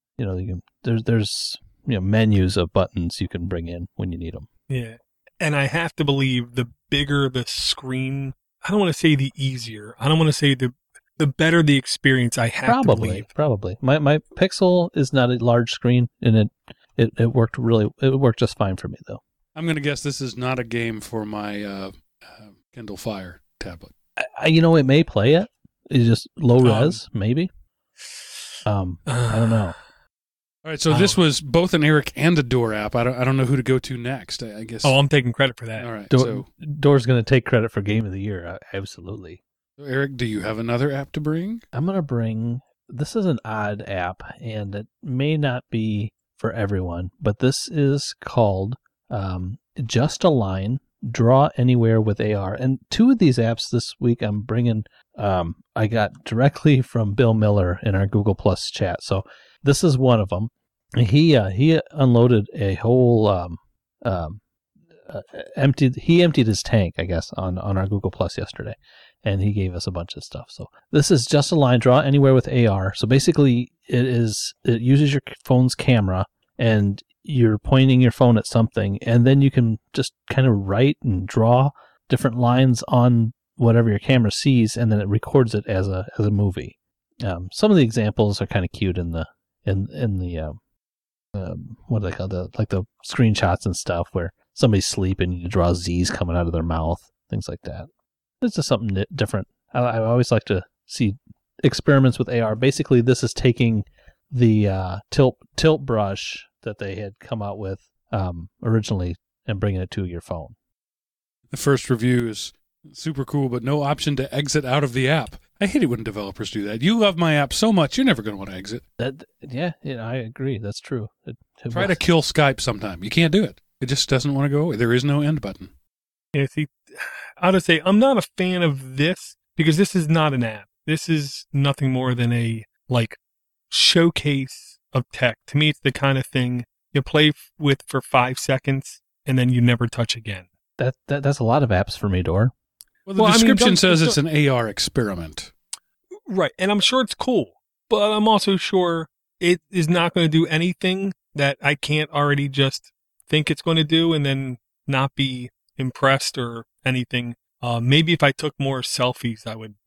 There's menus of buttons you can bring in when you need them. Yeah. And I have to believe the bigger the screen, I don't want to say the easier. I don't want to say the better the experience, I have to believe. Probably. My Pixel is not a large screen, and it worked just fine for me though. I'm going to guess this is not a game for my Kindle Fire tablet. It may play it. It's just low res, maybe. I don't know. All right, so this was both an Eric and a Door app. I don't know who to go to next. I guess. Oh, I'm taking credit for that. All right. Door's going to take credit for Game of the Year. Absolutely. So Eric, do you have another app to bring? I'm going to bring. This is an odd app, and it may not be for everyone, but this is called Just Align. Draw Anywhere with AR. And two of these apps this week I'm bringing, I got directly from Bill Miller in our Google Plus chat. So this is one of them. He unloaded a whole, emptied his tank, I guess, on our Google Plus yesterday. And he gave us a bunch of stuff. So this is Just Align, Draw Anywhere with AR. So basically it uses your phone's camera, and you're pointing your phone at something, and then you can just kind of write and draw different lines on whatever your camera sees, and then it records it as a movie. Some of the examples are kind of cute in the what do they call the screenshots and stuff, where somebody's sleeping and you draw Z's coming out of their mouth, things like that. It's just something different. I always like to see experiments with AR. Basically, this is taking the tilt brush that they had come out with originally and bringing it to your phone. The first review is super cool, but no option to exit out of the app. I hate it when developers do that. You love my app so much, you're never going to want to exit. Yeah, I agree. That's true. Try to kill Skype sometime. You can't do it. It just doesn't want to go away. There is no end button. Yeah, see, I would say I'm not a fan of this because this is not an app. This is nothing more than a showcase of tech. To me, it's the kind of thing you play with for 5 seconds and then you never touch again. That's a lot of apps for me, Door. Well, the description says it's an AR experiment. Right, and I'm sure it's cool, but I'm also sure it is not going to do anything that I can't already just think it's going to do and then not be impressed or anything. Maybe if I took more selfies, I would.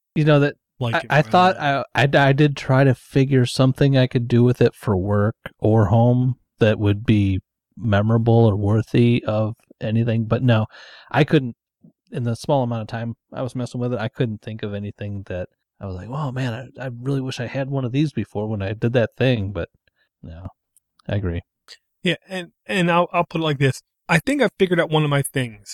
I thought I did try to figure something I could do with it for work or home that would be memorable or worthy of anything, but no, I couldn't. In the small amount of time I was messing with it, I couldn't think of anything that I was like, "Oh man, I really wish I had one of these before when I did that thing." But no, I agree. Yeah, and I'll put it like this: I think I figured out one of my things.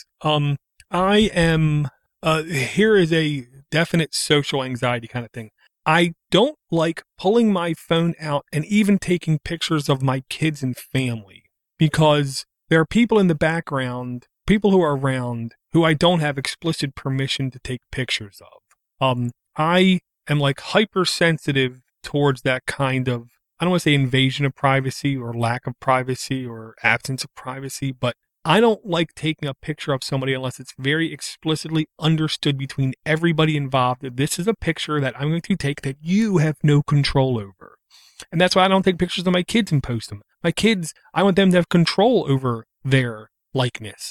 I am here is a definite social anxiety kind of thing. I don't like pulling my phone out and even taking pictures of my kids and family because there are people in the background, people who are around who I don't have explicit permission to take pictures of. I am hypersensitive towards that kind of, I don't want to say invasion of privacy or lack of privacy or absence of privacy, but I don't like taking a picture of somebody unless it's very explicitly understood between everybody involved that this is a picture that I'm going to take that you have no control over. And that's why I don't take pictures of my kids and post them. My kids, I want them to have control over their likeness.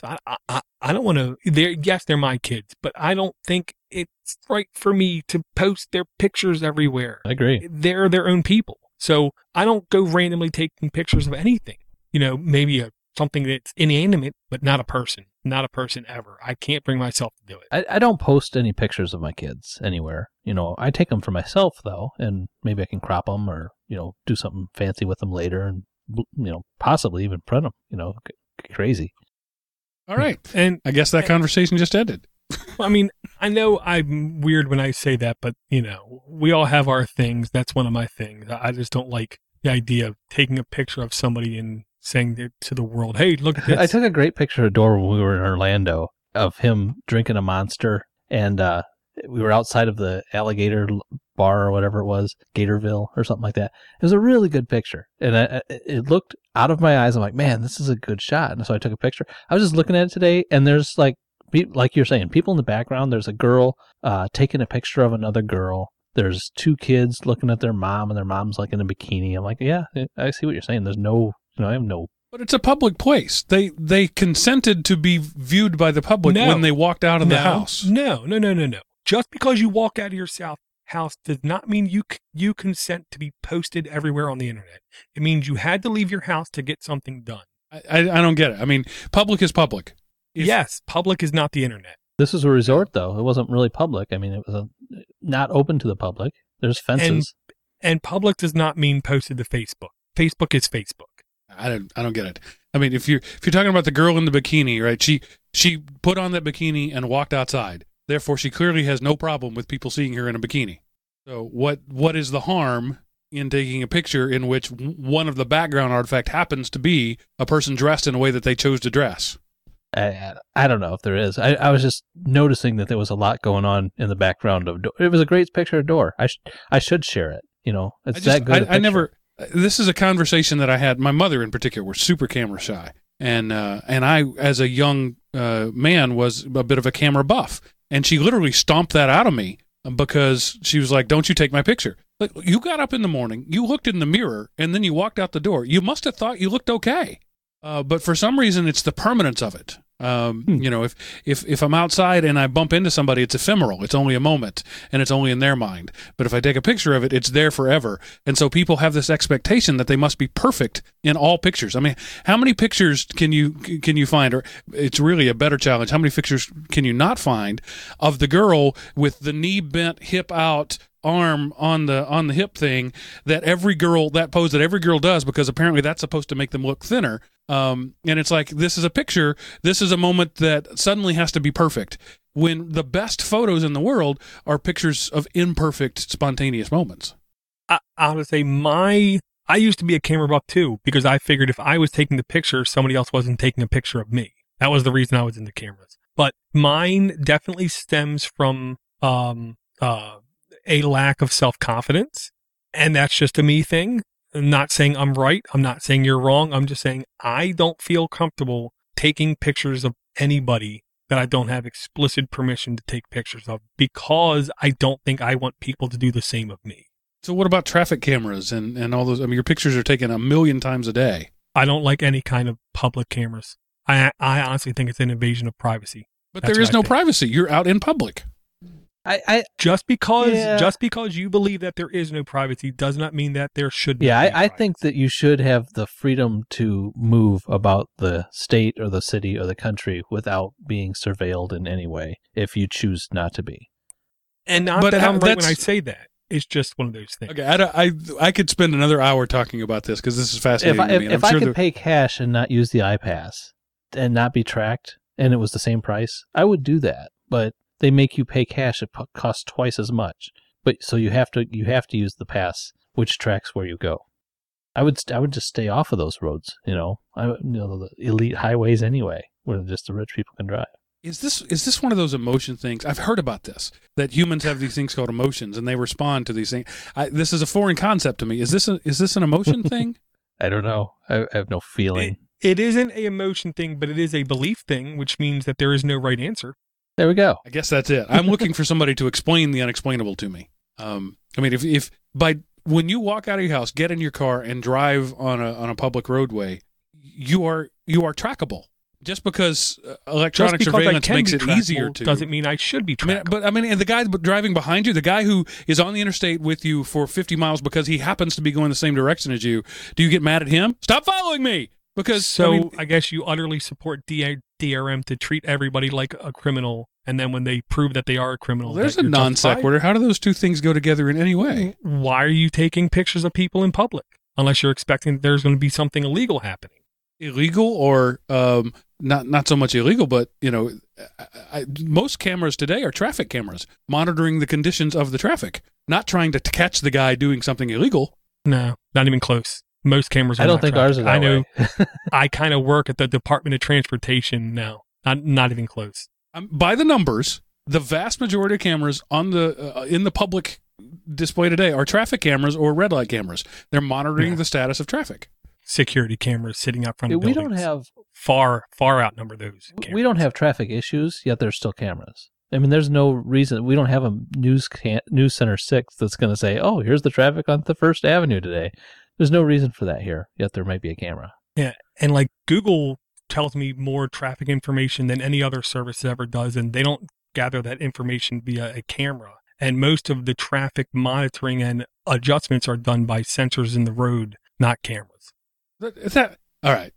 I don't want to, yes, they're my kids, but I don't think it's right for me to post their pictures everywhere. I agree. They're their own people. So I don't go randomly taking pictures of anything. Maybe something that's inanimate, but not a person ever. I can't bring myself to do it. I don't post any pictures of my kids anywhere. I take them for myself though, and maybe I can crop them or, do something fancy with them later and, possibly even print them, crazy. All right. And I guess that conversation just ended. I mean, I know I'm weird when I say that, but, we all have our things. That's one of my things. I just don't like the idea of taking a picture of somebody and saying to the world, hey, look at this. I took a great picture of Dora when we were in Orlando of him drinking a Monster, and we were outside of the alligator bar or whatever it was, Gatorville or something like that. It was a really good picture, and it looked out of my eyes. I'm like, man, this is a good shot. And so I took a picture. I was just looking at it today, and there's like you're saying, people in the background. There's a girl taking a picture of another girl. There's two kids looking at their mom, and their mom's like in a bikini. I'm like, yeah, I see what you're saying. There's no, I have no. But it's a public place. They consented to be viewed by the public when they walked out of the house. No. Just because you walk out of your house does not mean you consent to be posted everywhere on the internet. It means you had to leave your house to get something done. I don't get it. I mean, public is public. Yes, public is not the internet. This was a resort, though. It wasn't really public. I mean, it was not open to the public. There's fences. And public does not mean posted to Facebook. Facebook is Facebook. I don't get it. I mean, if you're talking about the girl in the bikini, right? She put on that bikini and walked outside. Therefore, she clearly has no problem with people seeing her in a bikini. So what is the harm in taking a picture in which one of the background artifact happens to be a person dressed in a way that they chose to dress? I don't know if there is. I was just noticing that there was a lot going on in the background of. It was a great picture of Door. I should share it. You know, it's that good. I never. This is a conversation that I had. My mother, in particular, was super camera shy, and I, as a young man, was a bit of a camera buff, and she literally stomped that out of me because she was like, "Don't you take my picture." Like, you got up in the morning, you looked in the mirror, and then you walked out the door. You must have thought you looked okay. But for some reason, it's the permanence of it. You know, if I'm outside and I bump into somebody, it's ephemeral. It's only a moment, and it's only in their mind. But if I take a picture of it, it's there forever. And so people have this expectation that they must be perfect in all pictures. I mean, how many pictures can you find? Or it's really a better challenge. How many pictures can you not find of the girl with the knee bent, hip out, arm on the hip thing, that pose that every girl does, because apparently that's supposed to make them look thinner. And it's like, this is a picture, this is a moment that suddenly has to be perfect, when the best photos in the world are pictures of imperfect, spontaneous moments. I would say I used to be a camera buff too, because I figured if I was taking the picture, somebody else wasn't taking a picture of me. That was the reason I was into cameras. But mine definitely stems from a lack of self-confidence, and that's just a me thing. I'm not saying I'm right. I'm not saying you're wrong. I'm just saying I don't feel comfortable taking pictures of anybody that I don't have explicit permission to take pictures of, because I don't think I want people to do the same of me. So what about traffic cameras and all those? I mean, your pictures are taken 1 million times a day. I don't like any kind of public cameras. I honestly think it's an invasion of privacy. But there is no privacy. You're out in public. Just because you believe that there is no privacy does not mean that there should be. Yeah, I think that you should have the freedom to move about the state or the city or the country without being surveilled in any way, if you choose not to be. And not that I'm right when I say that. It's just one of those things. Okay, I could spend another hour talking about this, because this is fascinating to me. If I could pay cash and not use the iPass and not be tracked, and it was the same price, I would do that. But they make you pay cash. It costs twice as much. But so you have to use the pass, which tracks where you go. I would just stay off of those roads. The elite highways anyway, where just the rich people can drive. Is this one of those emotion things? I've heard about this, that humans have these things called emotions, and they respond to these things. This is a foreign concept to me. Is this an emotion thing? I don't know. I have no feeling. It isn't an emotion thing, but it is a belief thing, which means that there is no right answer. There we go. I guess that's it. I'm looking for somebody to explain the unexplainable to me. I mean, if when you walk out of your house, get in your car, and drive on a public roadway, you are trackable. Just because electronic surveillance makes it easier to, doesn't mean I should be trackable. And the guy driving behind you, the guy who is on the interstate with you for 50 miles because he happens to be going the same direction as you, do you get mad at him? Stop following me! Because I guess you utterly support DRM to treat everybody like a criminal, and then when they prove that they are a criminal, there's a non sequitur. How do those two things go together in any way? Why are you taking pictures of people in public unless you're expecting that there's going to be something illegal happening? Illegal, or not so much illegal, but most cameras today are traffic cameras monitoring the conditions of the traffic, not trying to catch the guy doing something illegal. No, not even close. Most cameras are I don't think ours are that way. I know. I kind of work at the Department of Transportation now. Not even close. By the numbers, the vast majority of cameras on in the public display today are traffic cameras or red light cameras. They're monitoring the status of traffic. Security cameras sitting out front of buildings. We don't have far outnumber those cameras. We don't have traffic issues, yet there's still cameras. I mean, there's no reason. We don't have a news center 6 that's going to say, "Oh, here's the traffic on the First Avenue today." There's no reason for that here, yet there might be a camera. Yeah, and like Google tells me more traffic information than any other service ever does, and they don't gather that information via a camera. And most of the traffic monitoring and adjustments are done by sensors in the road, not cameras. All right.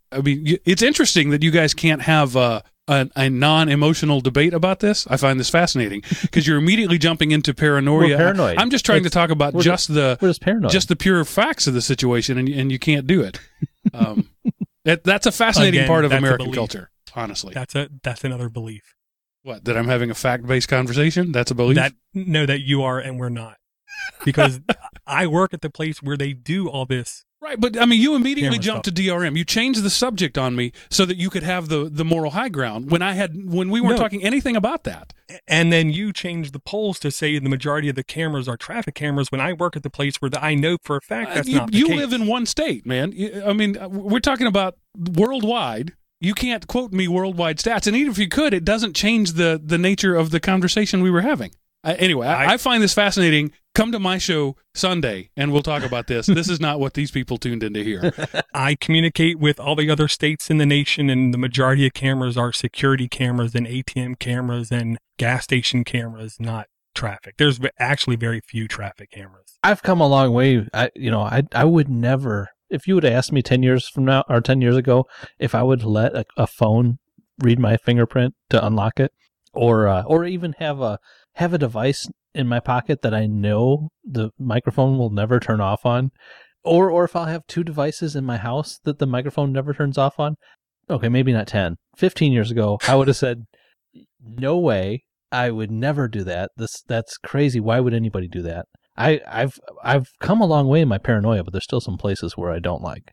I mean, it's interesting that you guys can't have a non-emotional debate about this. I find this fascinating because you're immediately jumping into paranoia. We're paranoid. I'm just trying to talk about we're just paranoid. Just the pure facts of the situation, and you can't do it. That's a fascinating part of American culture, honestly. That's another belief. What, that I'm having a fact-based conversation? That's a belief? That you are and we're not. Because I work at the place where they do all this. Right, but I mean, you immediately Camera jumped stuff. to DRM. You changed the subject on me so that you could have the moral high ground when we weren't talking anything about that. And then you changed the polls to say the majority of the cameras are traffic cameras when I work at the place where I know for a fact that's not the case. You live in one state, man. I mean, we're talking about worldwide. You can't quote me worldwide stats, and even if you could, it doesn't change the nature of the conversation we were having. Anyway, I find this fascinating. Come to my show Sunday, and we'll talk about this. This is not what these people tuned in to hear. I communicate with all the other states in the nation, and the majority of cameras are security cameras and ATM cameras and gas station cameras, not traffic. There's actually very few traffic cameras. I've come a long way. I would never, if you would have asked me 10 years from now or 10 years ago, if I would let a phone read my fingerprint to unlock it, or even have a device in my pocket that I know the microphone will never turn off on, or if I'll have two devices in my house that the microphone never turns off on. Okay, maybe not 10, 15 years ago, I would have said, no way, I would never do that. That's crazy. Why would anybody do that? I've come a long way in my paranoia, but there's still some places where I don't like.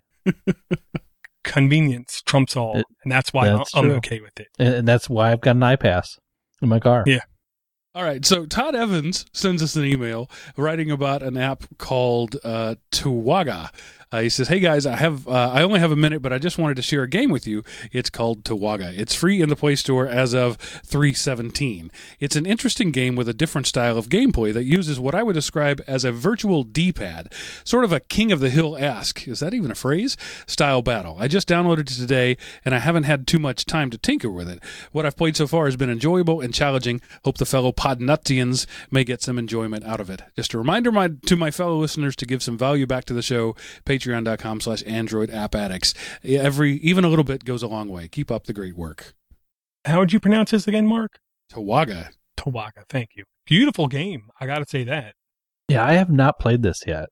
Convenience trumps all, and that's why I'm okay with it. And that's why I've got an iPass in my car. Yeah. All right, so Todd Evans sends us an email writing about an app called Tawaga. He says, "Hey guys, I only have a minute, but I just wanted to share a game with you. It's called Tawaga. It's free in the Play Store as of 3/17. It's an interesting game with a different style of gameplay that uses what I would describe as a virtual D-pad, sort of a King of the Hill-esque, is that even a phrase, style battle. I just downloaded it today, and I haven't had too much time to tinker with it. What I've played so far has been enjoyable and challenging. Hope the fellow Podnutians may get some enjoyment out of it. Just a reminder to my fellow listeners to give some value back to the show, patreon.com/Android App Addicts. Even a little bit goes a long way. Keep up the great work." How would you pronounce this again, Mark? Tawaga. Tawaga, thank you. Beautiful game. I got to say that. Yeah, I have not played this yet.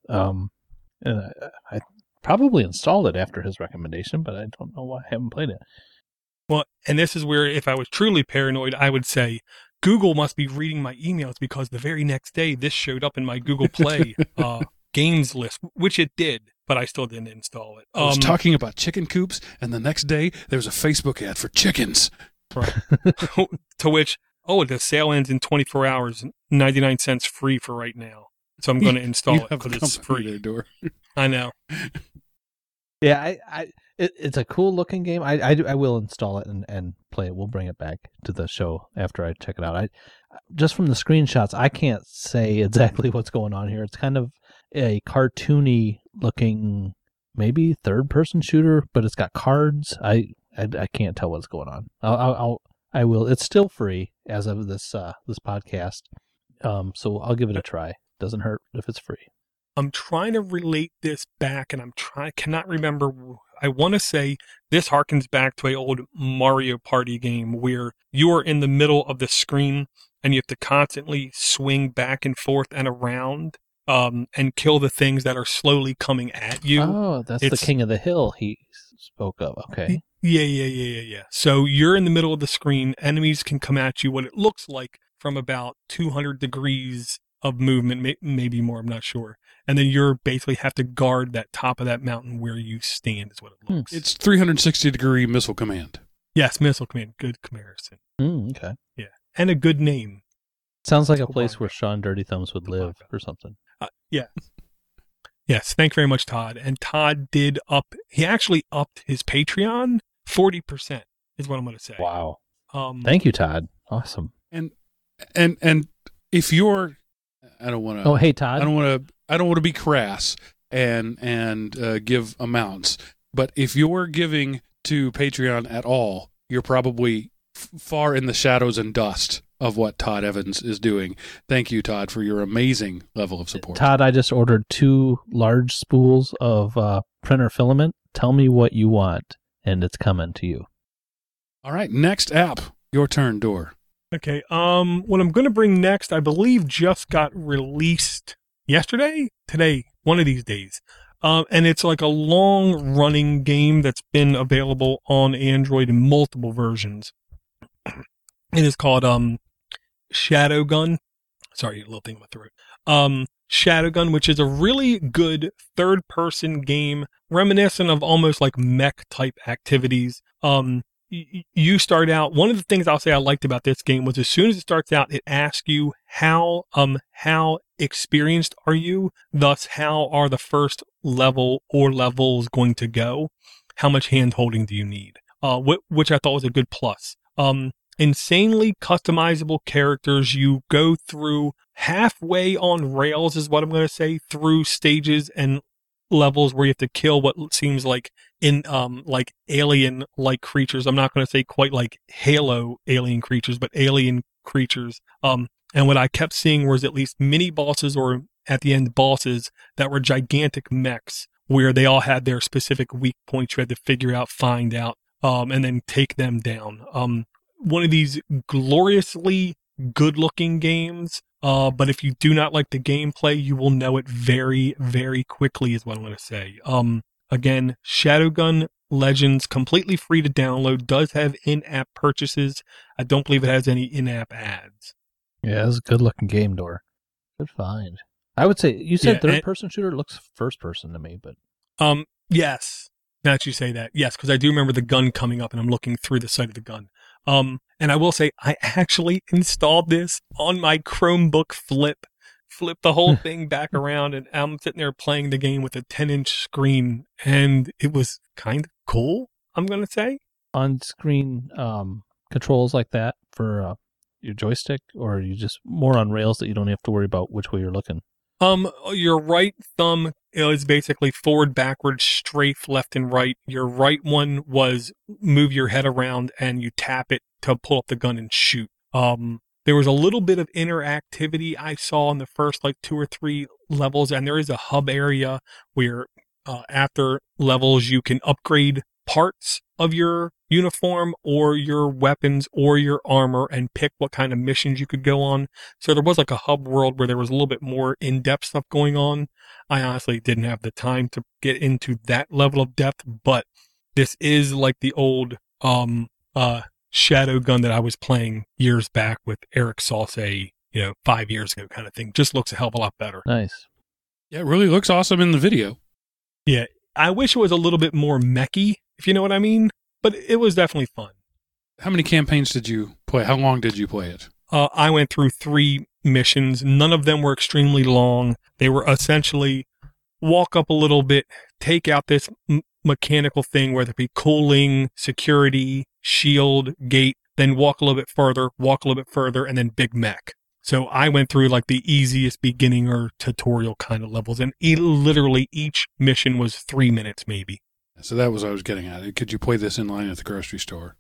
I probably installed it after his recommendation, but I don't know why I haven't played it. Well, and this is where if I was truly paranoid, I would say, Google must be reading my emails because the very next day this showed up in my Google Play games list, which it did, but I still didn't install it. I was talking about chicken coops, and the next day there was a Facebook ad for chickens. Right. To which, the sale ends in 24 hours, 99 cents free for right now. So I'm going to install it because it's free. I know. Yeah, it's a cool looking game. I will install it and play it. We'll bring it back to the show after I check it out. Just from the screenshots, I can't say exactly what's going on here. It's kind of a cartoony looking, maybe third person shooter, but it's got cards. I can't tell what's going on. I will. It's still free as of this podcast. So I'll give it a try. Doesn't hurt if it's free. I'm trying to relate this back, and I cannot remember. I want to say this harkens back to an old Mario Party game where you are in the middle of the screen and you have to constantly swing back and forth and around and kill the things that are slowly coming at you. Oh, that's the King of the Hill he spoke of. Okay. Yeah. So you're in the middle of the screen. Enemies can come at you what it looks like from about 200 degrees of movement, maybe more, I'm not sure. And then you're basically have to guard that top of that mountain where you stand is what it looks. It's 360-degree missile command. Yes, missile command. Good comparison. Okay. Yeah. And a good name. Sounds like a place where Sean Dirty Thumbs would live or something. Yeah. Yes, thank you very much, Todd. And Todd he actually upped his Patreon 40% is what I'm going to say. Wow. Thank you, Todd. Awesome. And if you're, I don't want to. Oh, hey, Todd. I don't want to be crass and give amounts. But if you're giving to Patreon at all, you're probably far in the shadows and dust of what Todd Evans is doing. Thank you, Todd, for your amazing level of support. Todd, I just ordered 2 large spools of printer filament. Tell me what you want, and it's coming to you. All right, next app. Your turn, Door. Okay. What I'm going to bring next, I believe, just got released yesterday, today, one of these days. And it's like a long running game that's been available on Android in multiple versions. It is called Shadowgun. Sorry, a little thing in my throat. Shadowgun, which is a really good third-person game, reminiscent of almost like mech type activities. You start out. One of the things I'll say I liked about this game was as soon as it starts out, it asks you how experienced are you? Thus, how are the first level or levels going to go? How much hand holding do you need? Which I thought was a good plus. Insanely customizable characters. You go through halfway on rails is what I'm going to say, through stages and levels where you have to kill what seems like like alien like creatures. I'm not going to say quite like Halo alien creatures, but alien creatures. And what I kept seeing was at least mini bosses or at the end bosses that were gigantic mechs where they all had their specific weak points you had to figure out, find out, and then take them down. One of these gloriously good-looking games, but if you do not like the gameplay, you will know it very, very quickly is what I'm going to say. Again, Shadowgun Legends, completely free to download, does have in-app purchases. I don't believe it has any in-app ads. Yeah, it's a good-looking game, Door. Good find. I would say, you said third-person shooter? It looks first-person to me, but... Yes. Now that you say that. Yes, because I do remember the gun coming up, and I'm looking through the sight of the gun. And I will say, I actually installed this on my Chromebook Flip the whole thing back around, and I'm sitting there playing the game with a 10-inch screen, and it was kind of cool, I'm going to say. On-screen controls like that for your joystick, or are you just more on rails that you don't have to worry about which way you're looking? Your right thumb is basically forward, backward, strafe, left and right. Your right one was move your head around and you tap it to pull up the gun and shoot. There was a little bit of interactivity I saw in the first like 2 or 3 levels, and there is a hub area where after levels you can upgrade parts of your uniform or your weapons or your armor and pick what kind of missions you could go on. So there was like a hub world where there was a little bit more in-depth stuff going on. I honestly didn't have the time to get into that level of depth, but this is like the old Shadowgun that I was playing years back with Eric Sauce, 5 years ago kind of thing. Just looks a hell of a lot better. Nice. Yeah, it really looks awesome in the video. Yeah, I wish it was a little bit more mechy, if you know what I mean, but it was definitely fun. How many campaigns did you play? How long did you play it? I went through 3 missions. None of them were extremely long. They were essentially walk up a little bit, take out this mechanical thing, whether it be cooling, security, shield, gate, then walk a little bit further, and then big mech. So I went through like the easiest beginning or tutorial kind of levels, and literally each mission was 3 minutes maybe. So that was what I was getting at. Could you play this in line at the grocery store?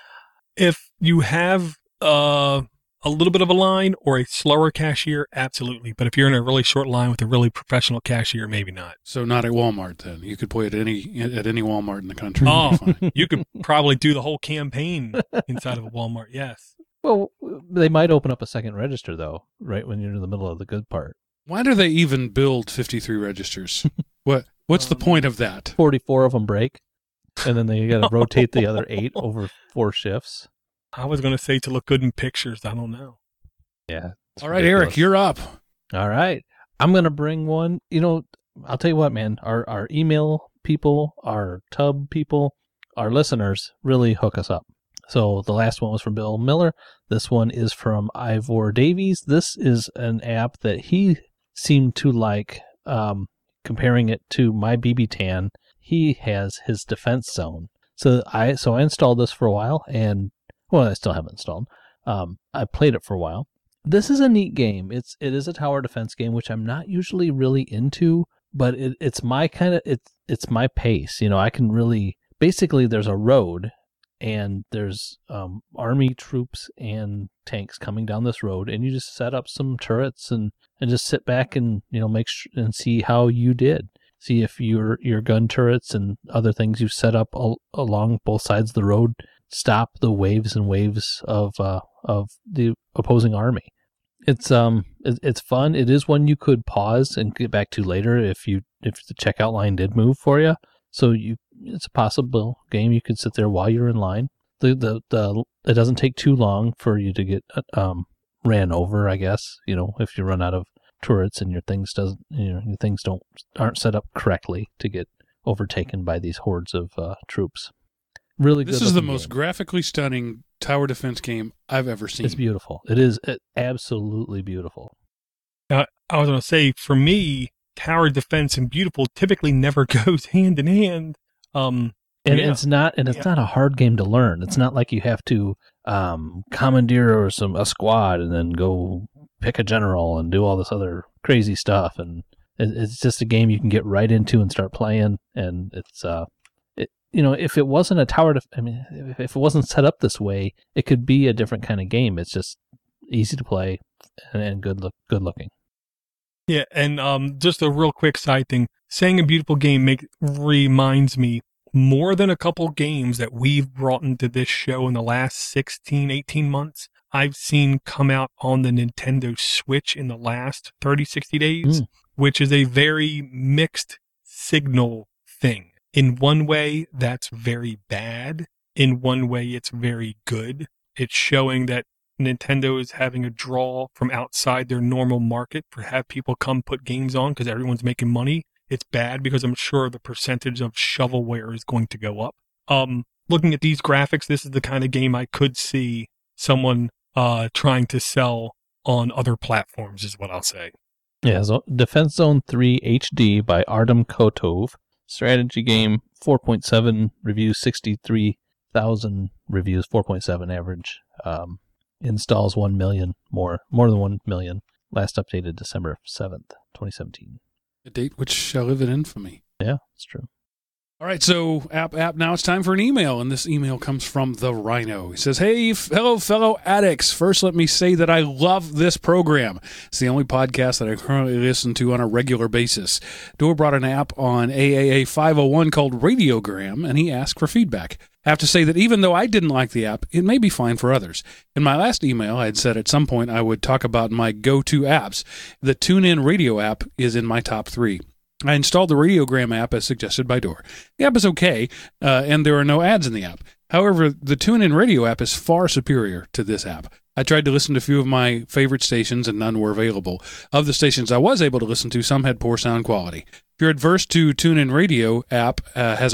If you have a little bit of a line or a slower cashier, absolutely. But if you're in a really short line with a really professional cashier, maybe not. So not at Walmart then. You could play it at any Walmart in the country. Oh, you could probably do the whole campaign inside of a Walmart, yes. Well, they might open up a second register, though, right when you're in the middle of the good part. Why do they even build 53 registers? What's the point of that? 44 of them break, and then they got to rotate the other 8 over 4 shifts. I was going to say to look good in pictures. I don't know. Yeah. All right, ridiculous. Eric, you're up. All right. I'm going to bring one. I'll tell you what, man. Our email people, our tub people, our listeners really hook us up. So the last one was from Bill Miller. This one is from Ivor Davies. This is an app that he seemed to like. Comparing it to my BB Tan, he has his defense zone. So I installed this for a while, and I still haven't installed. I played it for a while. This is a neat game. It is a tower defense game, which I'm not usually really into, but it's my kind of it's my pace. I can really basically there's a road. And there's army troops and tanks coming down this road, and you just set up some turrets and just sit back and make and see how you did. see if your gun turrets and other things you've set up along both sides of the road stop the waves and waves of the opposing army. It's fun. It is one you could pause and get back to later if the checkout line did move for you. So it's a possible game you could sit there while you're in line. It doesn't take too long for you to get ran over, I guess. If you run out of turrets and your things aren't set up correctly to get overtaken by these hordes of troops. Really good. This is the most graphically stunning tower defense game I've ever seen. It's beautiful. It is absolutely beautiful. I was going to say, for me, tower defense and beautiful typically never goes hand in hand. It's not a hard game to learn. It's not like you have to commandeer a squad and then go pick a general and do all this other crazy stuff. And it's just a game you can get right into and start playing. And it's if it wasn't a tower, if it wasn't set up this way, it could be a different kind of game. It's just easy to play and good looking. Yeah, and just a real quick side thing. Saying a beautiful game reminds me more than a couple games that we've brought into this show in the last 16, 18 months. I've seen come out on the Nintendo Switch in the last 30, 60 days, which is a very mixed signal thing. In one way, that's very bad. In one way, it's very good. It's showing that Nintendo is having a draw from outside their normal market for have people come put games on because everyone's making money. It's bad because I'm sure the percentage of shovelware is going to go up. Looking at these graphics, this is the kind of game I could see someone trying to sell on other platforms, is what I'll say. Yeah, so Defense Zone 3 HD by Artem Kotov. Strategy game, 4.7 reviews, 63,000 reviews, 4.7 average. Installs 1 million, more than 1 million. Last updated December 7th, 2017. A date which shall live in infamy. Yeah, it's true. All right, so app, now it's time for an email, and this email comes from the Rhino. He says, hey, hello, fellow addicts. First, let me say that I love this program. It's the only podcast that I currently listen to on a regular basis. Door brought an app on AAA 501 called Radiogram, and he asked for feedback. I have to say that even though I didn't like the app, it may be fine for others. In my last email, I had said at some point I would talk about my go-to apps. The TuneIn Radio app is in my top 3. I installed the Radiogram app as suggested by Door. The app is okay, and there are no ads in the app. However, the TuneIn Radio app is far superior to this app. I tried to listen to a few of my favorite stations, and none were available. Of the stations I was able to listen to, some had poor sound quality. If you're adverse to TuneIn Radio app, has a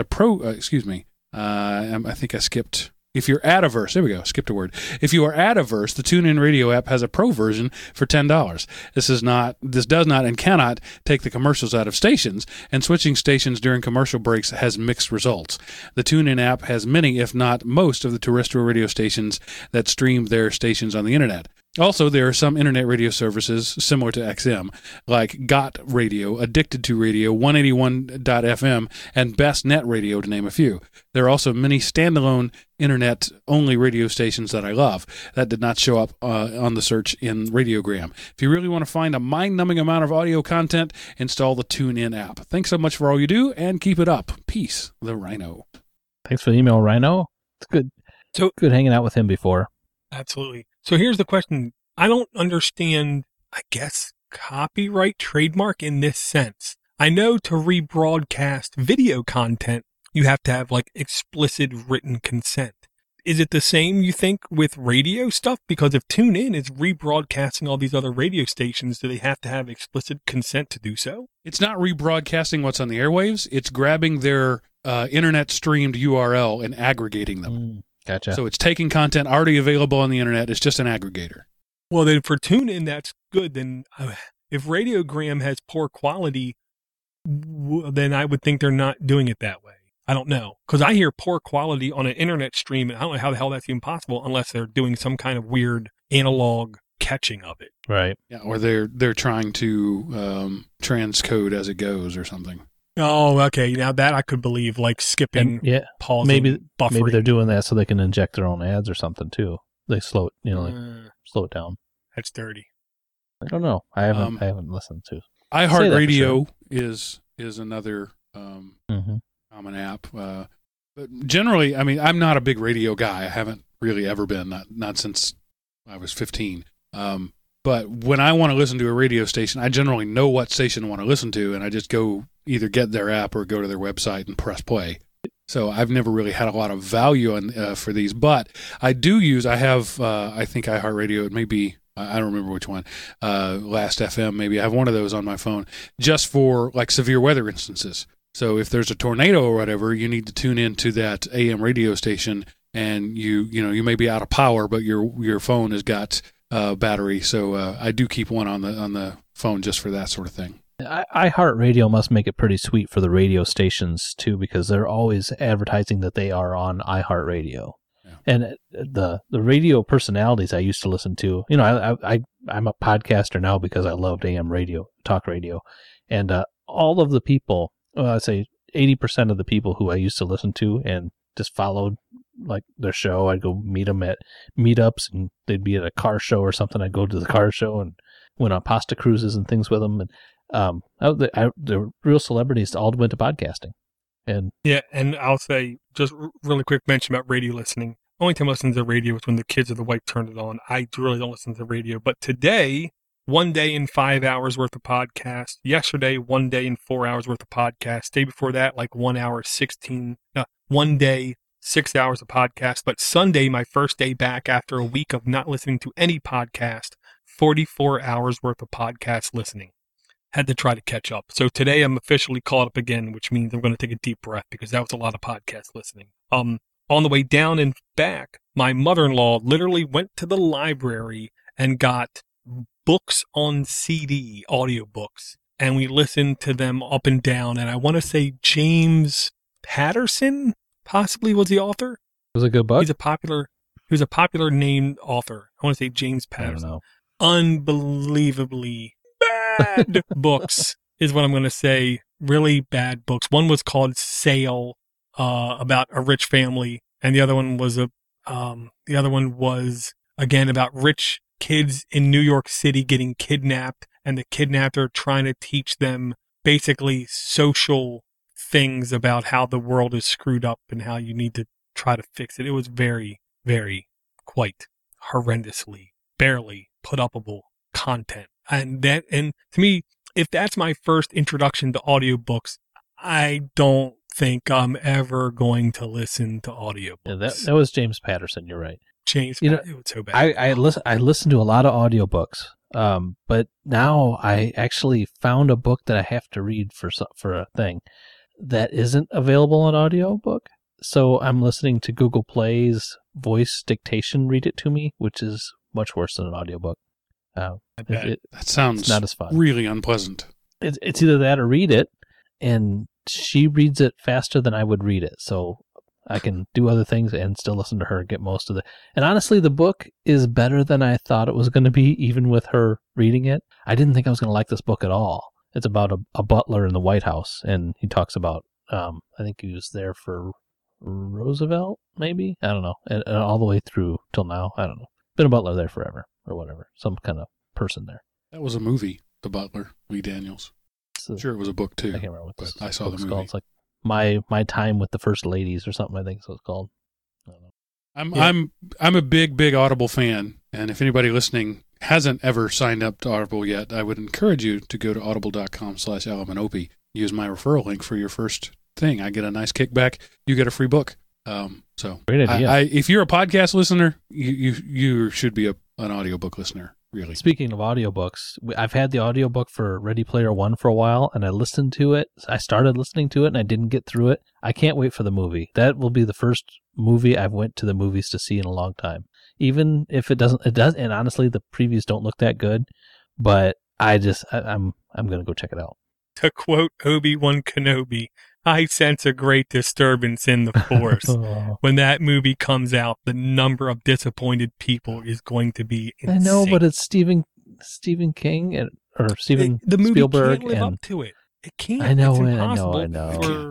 I think I skipped. If you're ad-averse, there we go, skipped a word. If you are ad-averse, the TuneIn Radio app has a pro version for $10. This does not and cannot take the commercials out of stations, and switching stations during commercial breaks has mixed results. The TuneIn app has many, if not most, of the terrestrial radio stations that stream their stations on the internet. Also, there are some internet radio services similar to XM, like Got Radio, Addicted to Radio, 181.fm, and Best Net Radio, to name a few. There are also many standalone internet-only radio stations that I love that did not show up on the search in Radiogram. If you really want to find a mind-numbing amount of audio content, install the TuneIn app. Thanks so much for all you do, and keep it up. Peace, the Rhino. Thanks for the email, Rhino. It's good. Good hanging out with him before. Absolutely. So here's the question. I don't understand, I guess, copyright trademark in this sense. I know to rebroadcast video content, you have to have like explicit written consent. Is it the same, you think, with radio stuff? Because if TuneIn is rebroadcasting all these other radio stations, do they have to have explicit consent to do so? It's not rebroadcasting what's on the airwaves. It's grabbing their internet-streamed URL and aggregating them. Gotcha. So it's taking content already available on the internet. It's just an aggregator. Well, then for TuneIn, that's good. Then if Radiogram has poor quality, then I would think they're not doing it that way. I don't know. Because I hear poor quality on an internet stream, and I don't know how the hell that's even possible unless they're doing some kind of weird analog catching of it. Right. Yeah, or they're trying to transcode as it goes or something. Oh, okay. Now that I could believe, like skipping, pausing, maybe buffering. Maybe they're doing that so they can inject their own ads or something too. They slow it, slow it down. That's dirty. I don't know. I haven't listened to. iHeartRadio is is another Mm-hmm. common app. But generally, I mean, I'm not a big radio guy. I haven't really ever been, not since I was 15. But when I want to listen to a radio station, I generally know what station I want to listen to, and I just go either get their app or go to their website and press play. So I've never really had a lot of value for these, but I do use. I have. I think iHeartRadio. It may be. I don't remember which one. Last FM. Maybe I have one of those on my phone just for like severe weather instances. So if there's a tornado or whatever, you need to tune into that AM radio station, and you may be out of power, but your phone has got battery. So I do keep one on the phone just for that sort of thing. iHeartRadio must make it pretty sweet for the radio stations too, because they're always advertising that they are on iHeartRadio. Yeah. And the radio personalities I used to listen to, I'm a podcaster now because I loved AM radio, talk radio, and all of the people, I'd say 80% of the people who I used to listen to and just followed like their show, I'd go meet them at meetups, and they'd be at a car show or something. I'd go to the car show and went on pasta cruises and things with them, and the real celebrities all went to podcasting. And yeah, and I'll say just really quick mention about radio listening. Only time I listen to the radio is when the kids or the wife turned it on. I really don't listen to the radio. But today, 1 day and 5 hours worth of podcast. Yesterday, 1 day and 4 hours worth of podcast. Day before that, like 1 hour, 1 day, 6 hours of podcast. But Sunday, my first day back after a week of not listening to any podcast, 44 hours worth of podcast listening. Had to try to catch up. So today I'm officially caught up again, which means I'm going to take a deep breath because that was a lot of podcast listening. On the way down and back, my mother-in-law literally went to the library and got books on CD, audiobooks, and we listened to them up and down. And I want to say James Patterson possibly was the author. It was a good book. He was a popular named author. I want to say James Patterson. I don't know. Unbelievably bad books is what I'm going to say. Really bad books. One was called Sale, about a rich family, and the other one was again about rich kids in New York City getting kidnapped, and the kidnapper trying to teach them basically social things about how the world is screwed up and how you need to try to fix it. It was very, very, quite horrendously, barely put upable content. And to me, if that's my first introduction to audiobooks, I don't think I'm ever going to listen to audiobooks. Yeah, that was James Patterson. You're right. It was so bad. I listen to a lot of audiobooks, but now I actually found a book that I have to read for a thing that isn't available on audiobook. So I'm listening to Google Play's voice dictation read it to me, which is much worse than an audiobook. That sounds not as fun. Really unpleasant. It's either that or read it, and she reads it faster than I would read it, so I can do other things and still listen to her get most of it. And honestly, the book is better than I thought it was going to be, even with her reading it. I didn't think I was going to like this book at all. It's about a butler in the White House, and he talks about, I think he was there for Roosevelt, maybe? I don't know. And all the way through till now, I don't know. Been a butler there forever, or whatever. Some kind of person there. That was a movie, The Butler, Lee Daniels. Sure, it was a book too. I can't remember what I saw the movie. Called. It's like my Time with the First Ladies or something. I think so it's called. I don't know. I'm a big Audible fan, and if anybody listening hasn't ever signed up to Audible yet, I would encourage you to go to audible.com/LMNOP. Use my referral link for your first thing. I get a nice kickback. You get a free book. So great idea. If you're a podcast listener, you should be an audiobook listener. Really. Speaking of audiobooks, I've had the audiobook for Ready Player One for a while, and I listened to it. I started listening to it, and I didn't get through it. I can't wait for the movie. That will be the first movie I've went to the movies to see in a long time. Even if it does, and honestly, the previews don't look that good, but I'm going to go check it out. To quote Obi-Wan Kenobi, I sense a great disturbance in the Force. When that movie comes out, the number of disappointed people is going to be insane. I know, but it's Stephen King or Steven the movie Spielberg. Can't live up to it. It can't. I know, it's impossible. I know.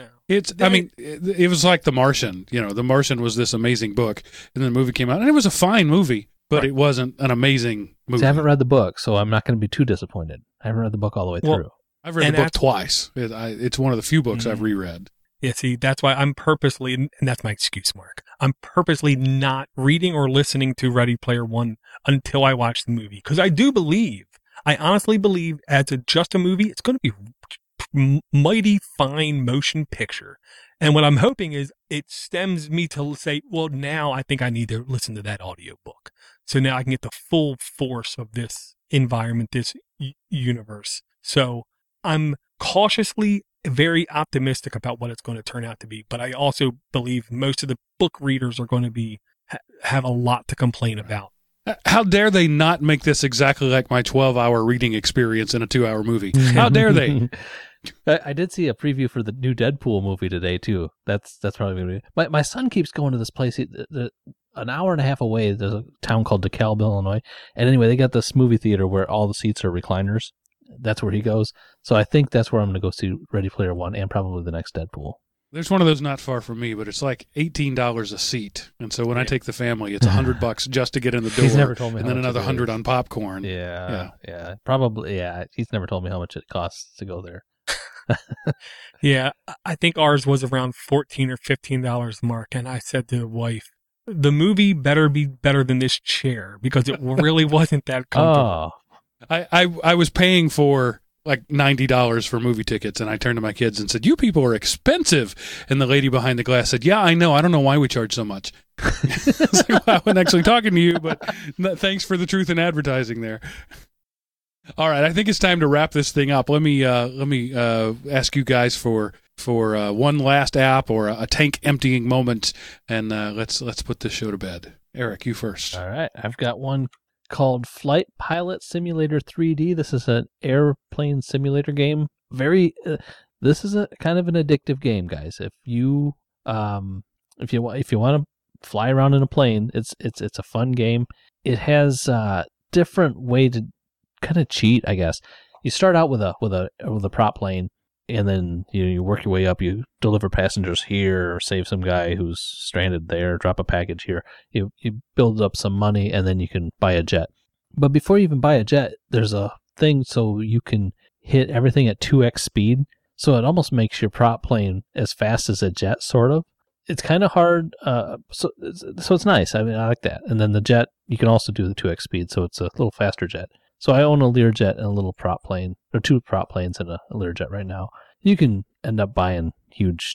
It was like The Martian. The Martian was this amazing book, and then the movie came out, and it was a fine movie, but It wasn't an amazing movie. I haven't read the book, so I'm not going to be too disappointed. I haven't read the book all the way through. I've read And the book that's- twice. It's one of the few books I've reread. Yeah, see, that's why I'm purposely, and that's my excuse, Mark. I'm purposely not reading or listening to Ready Player One until I watch the movie. Because I honestly believe as just a movie, it's going to be mighty fine motion picture. And what I'm hoping is it stems me to say, well, now I think I need to listen to that audiobook. So now I can get the full force of this environment, this universe. So I'm cautiously very optimistic about what it's going to turn out to be. But I also believe most of the book readers are going to have a lot to complain about. How dare they not make this exactly like my 12-hour reading experience in a 2-hour movie? How dare they? I did see a preview for the new Deadpool movie today too. That's probably going to be. My son keeps going to this place. An hour and a half away, there's a town called DeKalb, Illinois. And anyway, they got this movie theater where all the seats are recliners. That's where he goes. So I think that's where I'm going to go see Ready Player One and probably the next Deadpool. There's one of those not far from me, but it's like $18 a seat. And so when I take the family, it's $100 just to get in the door. He's never told me and how then much another it is. $100 on popcorn. Yeah. Probably, yeah. He's never told me how much it costs to go there. Yeah, I think ours was around $14 or $15, Mark. And I said to the wife, the movie better be better than this chair because it really wasn't that comfortable. Oh, I was paying for like $90 for movie tickets, and I turned to my kids and said, "You people are expensive." And the lady behind the glass said, "Yeah, I know. I don't know why we charge so much." It's like, well, I wasn't actually talking to you, but thanks for the truth in advertising there. All right, I think it's time to wrap this thing up. Let me ask you guys for one last app or a tank emptying moment, and let's put this show to bed. Eric, you first. all right. I've got one called Flight Pilot Simulator 3D. This is an airplane simulator game. This is a kind of an addictive game, guys. If you want to fly around in a plane, it's a fun game. It has a different way to kind of cheat, I guess. You start out with a prop plane, and then you work your way up. You deliver passengers here, or save some guy who's stranded there, drop a package here. You build up some money, and then you can buy a jet. But before you even buy a jet, there's a thing so you can hit everything at 2x speed. So it almost makes your prop plane as fast as a jet, sort of. It's kind of hard, so it's nice. I mean, I like that. And then the jet, you can also do the 2x speed, so it's a little faster jet. So I own a Learjet and a little prop plane, or two prop planes and a Learjet right now. You can end up buying huge,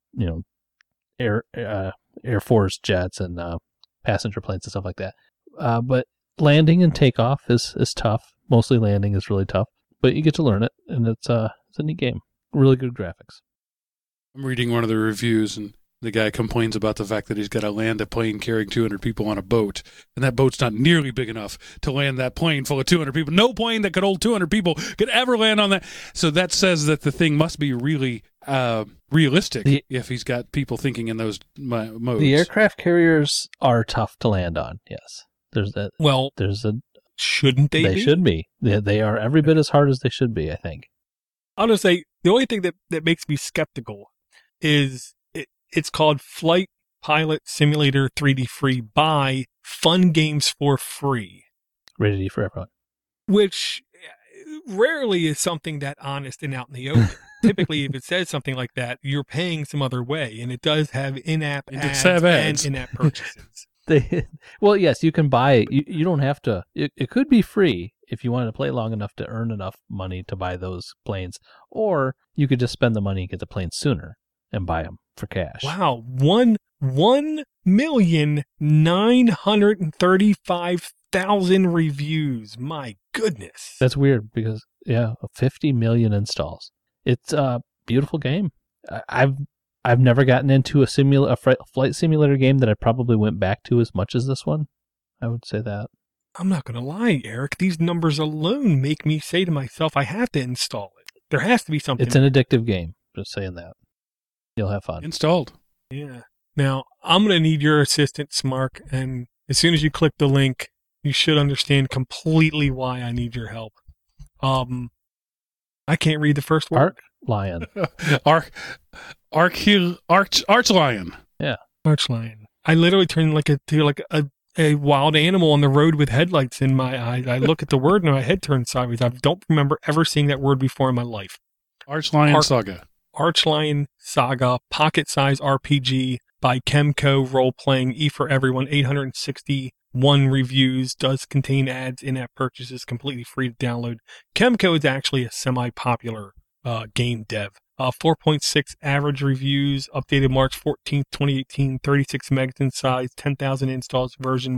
Air Force jets and passenger planes and stuff like that. But landing and takeoff is tough. Mostly landing is really tough, but you get to learn it, and it's a neat game. Really good graphics. I'm reading one of the reviews, and the guy complains about the fact that he's got to land a plane carrying 200 people on a boat, and that boat's not nearly big enough to land that plane full of 200 people. No plane that could hold 200 people could ever land on that. So that says that the thing must be really realistic if he's got people thinking in those modes. The aircraft carriers are tough to land on, yes. Shouldn't they be? They should be. They are every bit as hard as they should be, I think. I'll just say, the only thing that makes me skeptical is it's called Flight Pilot Simulator 3D Free by Fun Games for Free. Rated E for everyone. Which rarely is something that honest and out in the open. Typically, if it says something like that, you're paying some other way, and it does have in-app ads and in-app purchases. Well, yes, you can buy it. You don't have to. It could be free if you wanted to play long enough to earn enough money to buy those planes, or you could just spend the money and get the planes sooner and buy them for cash. Wow, 1,935,000 reviews. My goodness, that's weird because 50 million installs. It's a beautiful game. I've never gotten into a flight simulator game that I probably went back to as much as this one. I would say that. I'm not going to lie, Eric. These numbers alone make me say to myself, I have to install it. There has to be something. It's an addictive game. Just saying that. You'll have fun. Installed. Yeah. Now, I'm going to need your assistance, Mark. And as soon as you click the link, you should understand completely why I need your help. I can't read the first word. Lion. Archlion. Yeah. Archlion. I literally turn like a wild animal on the road with headlights in my eyes. I look at the word and my head turns sideways. I don't remember ever seeing that word before in my life. Archlion Saga. Archlion Saga, pocket-size RPG by Kemco Role-Playing, E for Everyone, 861 reviews, does contain ads, in-app purchases, completely free to download. Kemco is actually a semi-popular game dev. 4.6 average reviews, updated March 14th, 2018, 36 megs in size, 10,000 installs, version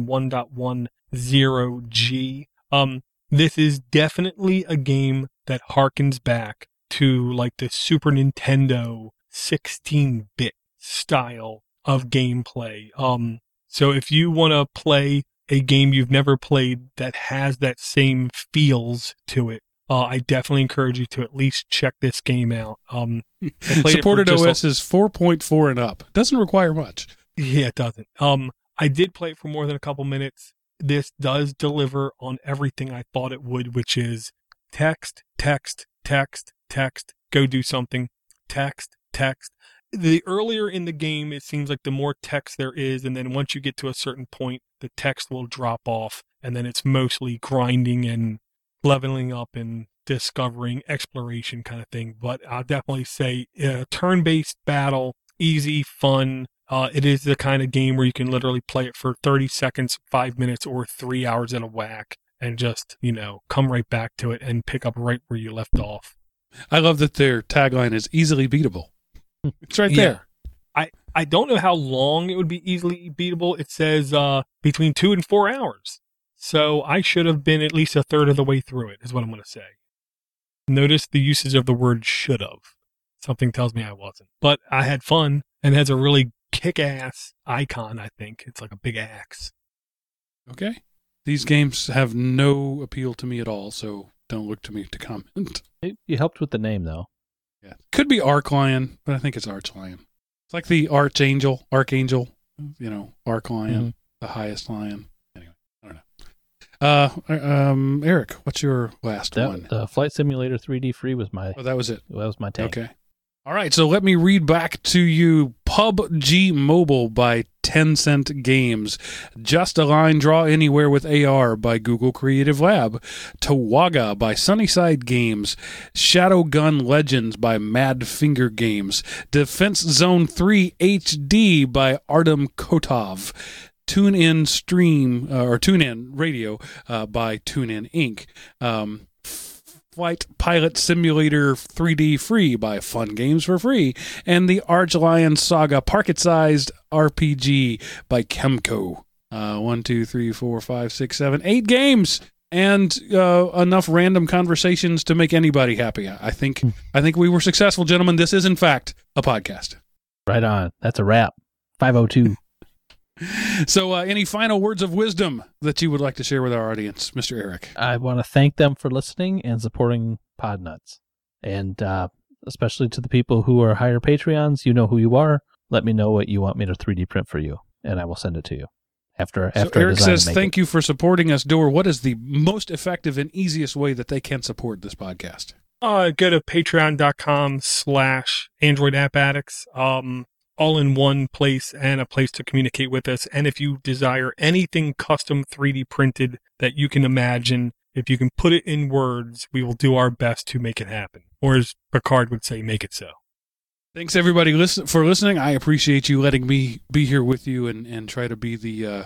1.10G. This is definitely a game that harkens back to like the Super Nintendo 16-bit style of gameplay. So if you want to play a game you've never played that has that same feels to it, I definitely encourage you to at least check this game out. Supported OS is 4.4 and up. Doesn't require much. Yeah, it doesn't. I did play it for more than a couple minutes. This does deliver on everything I thought it would, which is text, text, text, text, go do something, text, text. The earlier in the game, it seems like the more text there is, and then once you get to a certain point, the text will drop off, and then it's mostly grinding and leveling up and discovering exploration kind of thing. But I'll definitely say turn-based battle, easy, fun. It is the kind of game where you can literally play it for 30 seconds, 5 minutes, or 3 hours at a whack and just, come right back to it and pick up right where you left off. I love that their tagline is easily beatable. It's right there. I don't know how long it would be easily beatable. It says between 2 and 4 hours. So I should have been at least a third of the way through it, is what I'm going to say. Notice the usage of the word should have. Something tells me I wasn't. But I had fun, and it has a really kick-ass icon, I think. It's like a big axe. Okay. These games have no appeal to me at all, so don't look to me to comment. You helped with the name, though. Yeah. Could be Archlion, but I think it's Archlion. It's like the Archangel, Archlion, the highest lion. Anyway, I don't know. Eric, what's your last one? The Flight Simulator 3D Free was my... Oh, that was it. That was my take. Okay. All right, so let me read back to you PUBG Mobile by Tencent Games, Just a Line Draw Anywhere with AR by Google Creative Lab, Tawaga by Sunnyside Games, Shadowgun Legends by Mad Finger Games, Defense Zone 3 HD by Artem Kotov, TuneIn Radio by TuneIn Inc., Flight Pilot Simulator 3D Free by Fun Games for Free, and the Archlion Saga Pocket-Sized RPG by Kemco. 1, 2, 3, 4, 5, 6, 7, 8 games, and enough random conversations to make anybody happy. I think we were successful, gentlemen. This is, in fact, a podcast. Right on. That's a wrap. 502. So any final words of wisdom that you would like to share with our audience, Mr. Eric? I want to thank them for listening and supporting Podnuts. And especially to the people who are higher Patreons, you know who you are. Let me know what you want me to 3D print for you, and I will send it to you. After Eric says, thank you for supporting us, Door. What is the most effective and easiest way that they can support this podcast? Go to patreon.com/Android App Addicts. All in one place and a place to communicate with us. And if you desire anything custom 3D printed that you can imagine, if you can put it in words, we will do our best to make it happen. Or as Picard would say, make it so. Thanks, everybody, for listening. I appreciate you letting me be here with you and try to be the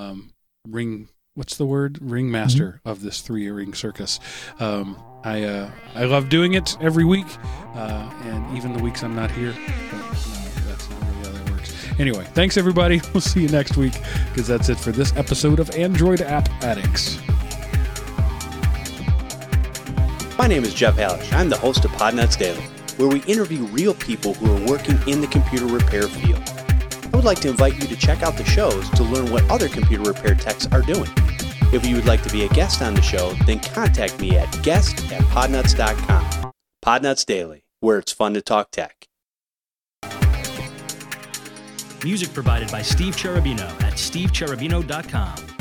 ringmaster of this 3-ring circus. I love doing it every week, and even the weeks I'm not here. That's not really how that works. Anyway, thanks, everybody. We'll see you next week, because that's it for this episode of Android App Addicts. My name is Jeff Hallish. I'm the host of Podnuts Daily, where we interview real people who are working in the computer repair field. I would like to invite you to check out the shows to learn what other computer repair techs are doing. If you would like to be a guest on the show, then contact me at guest@podnuts.com. Podnuts Daily, where it's fun to talk tech. Music provided by Steve Cherubino at stevecherubino.com.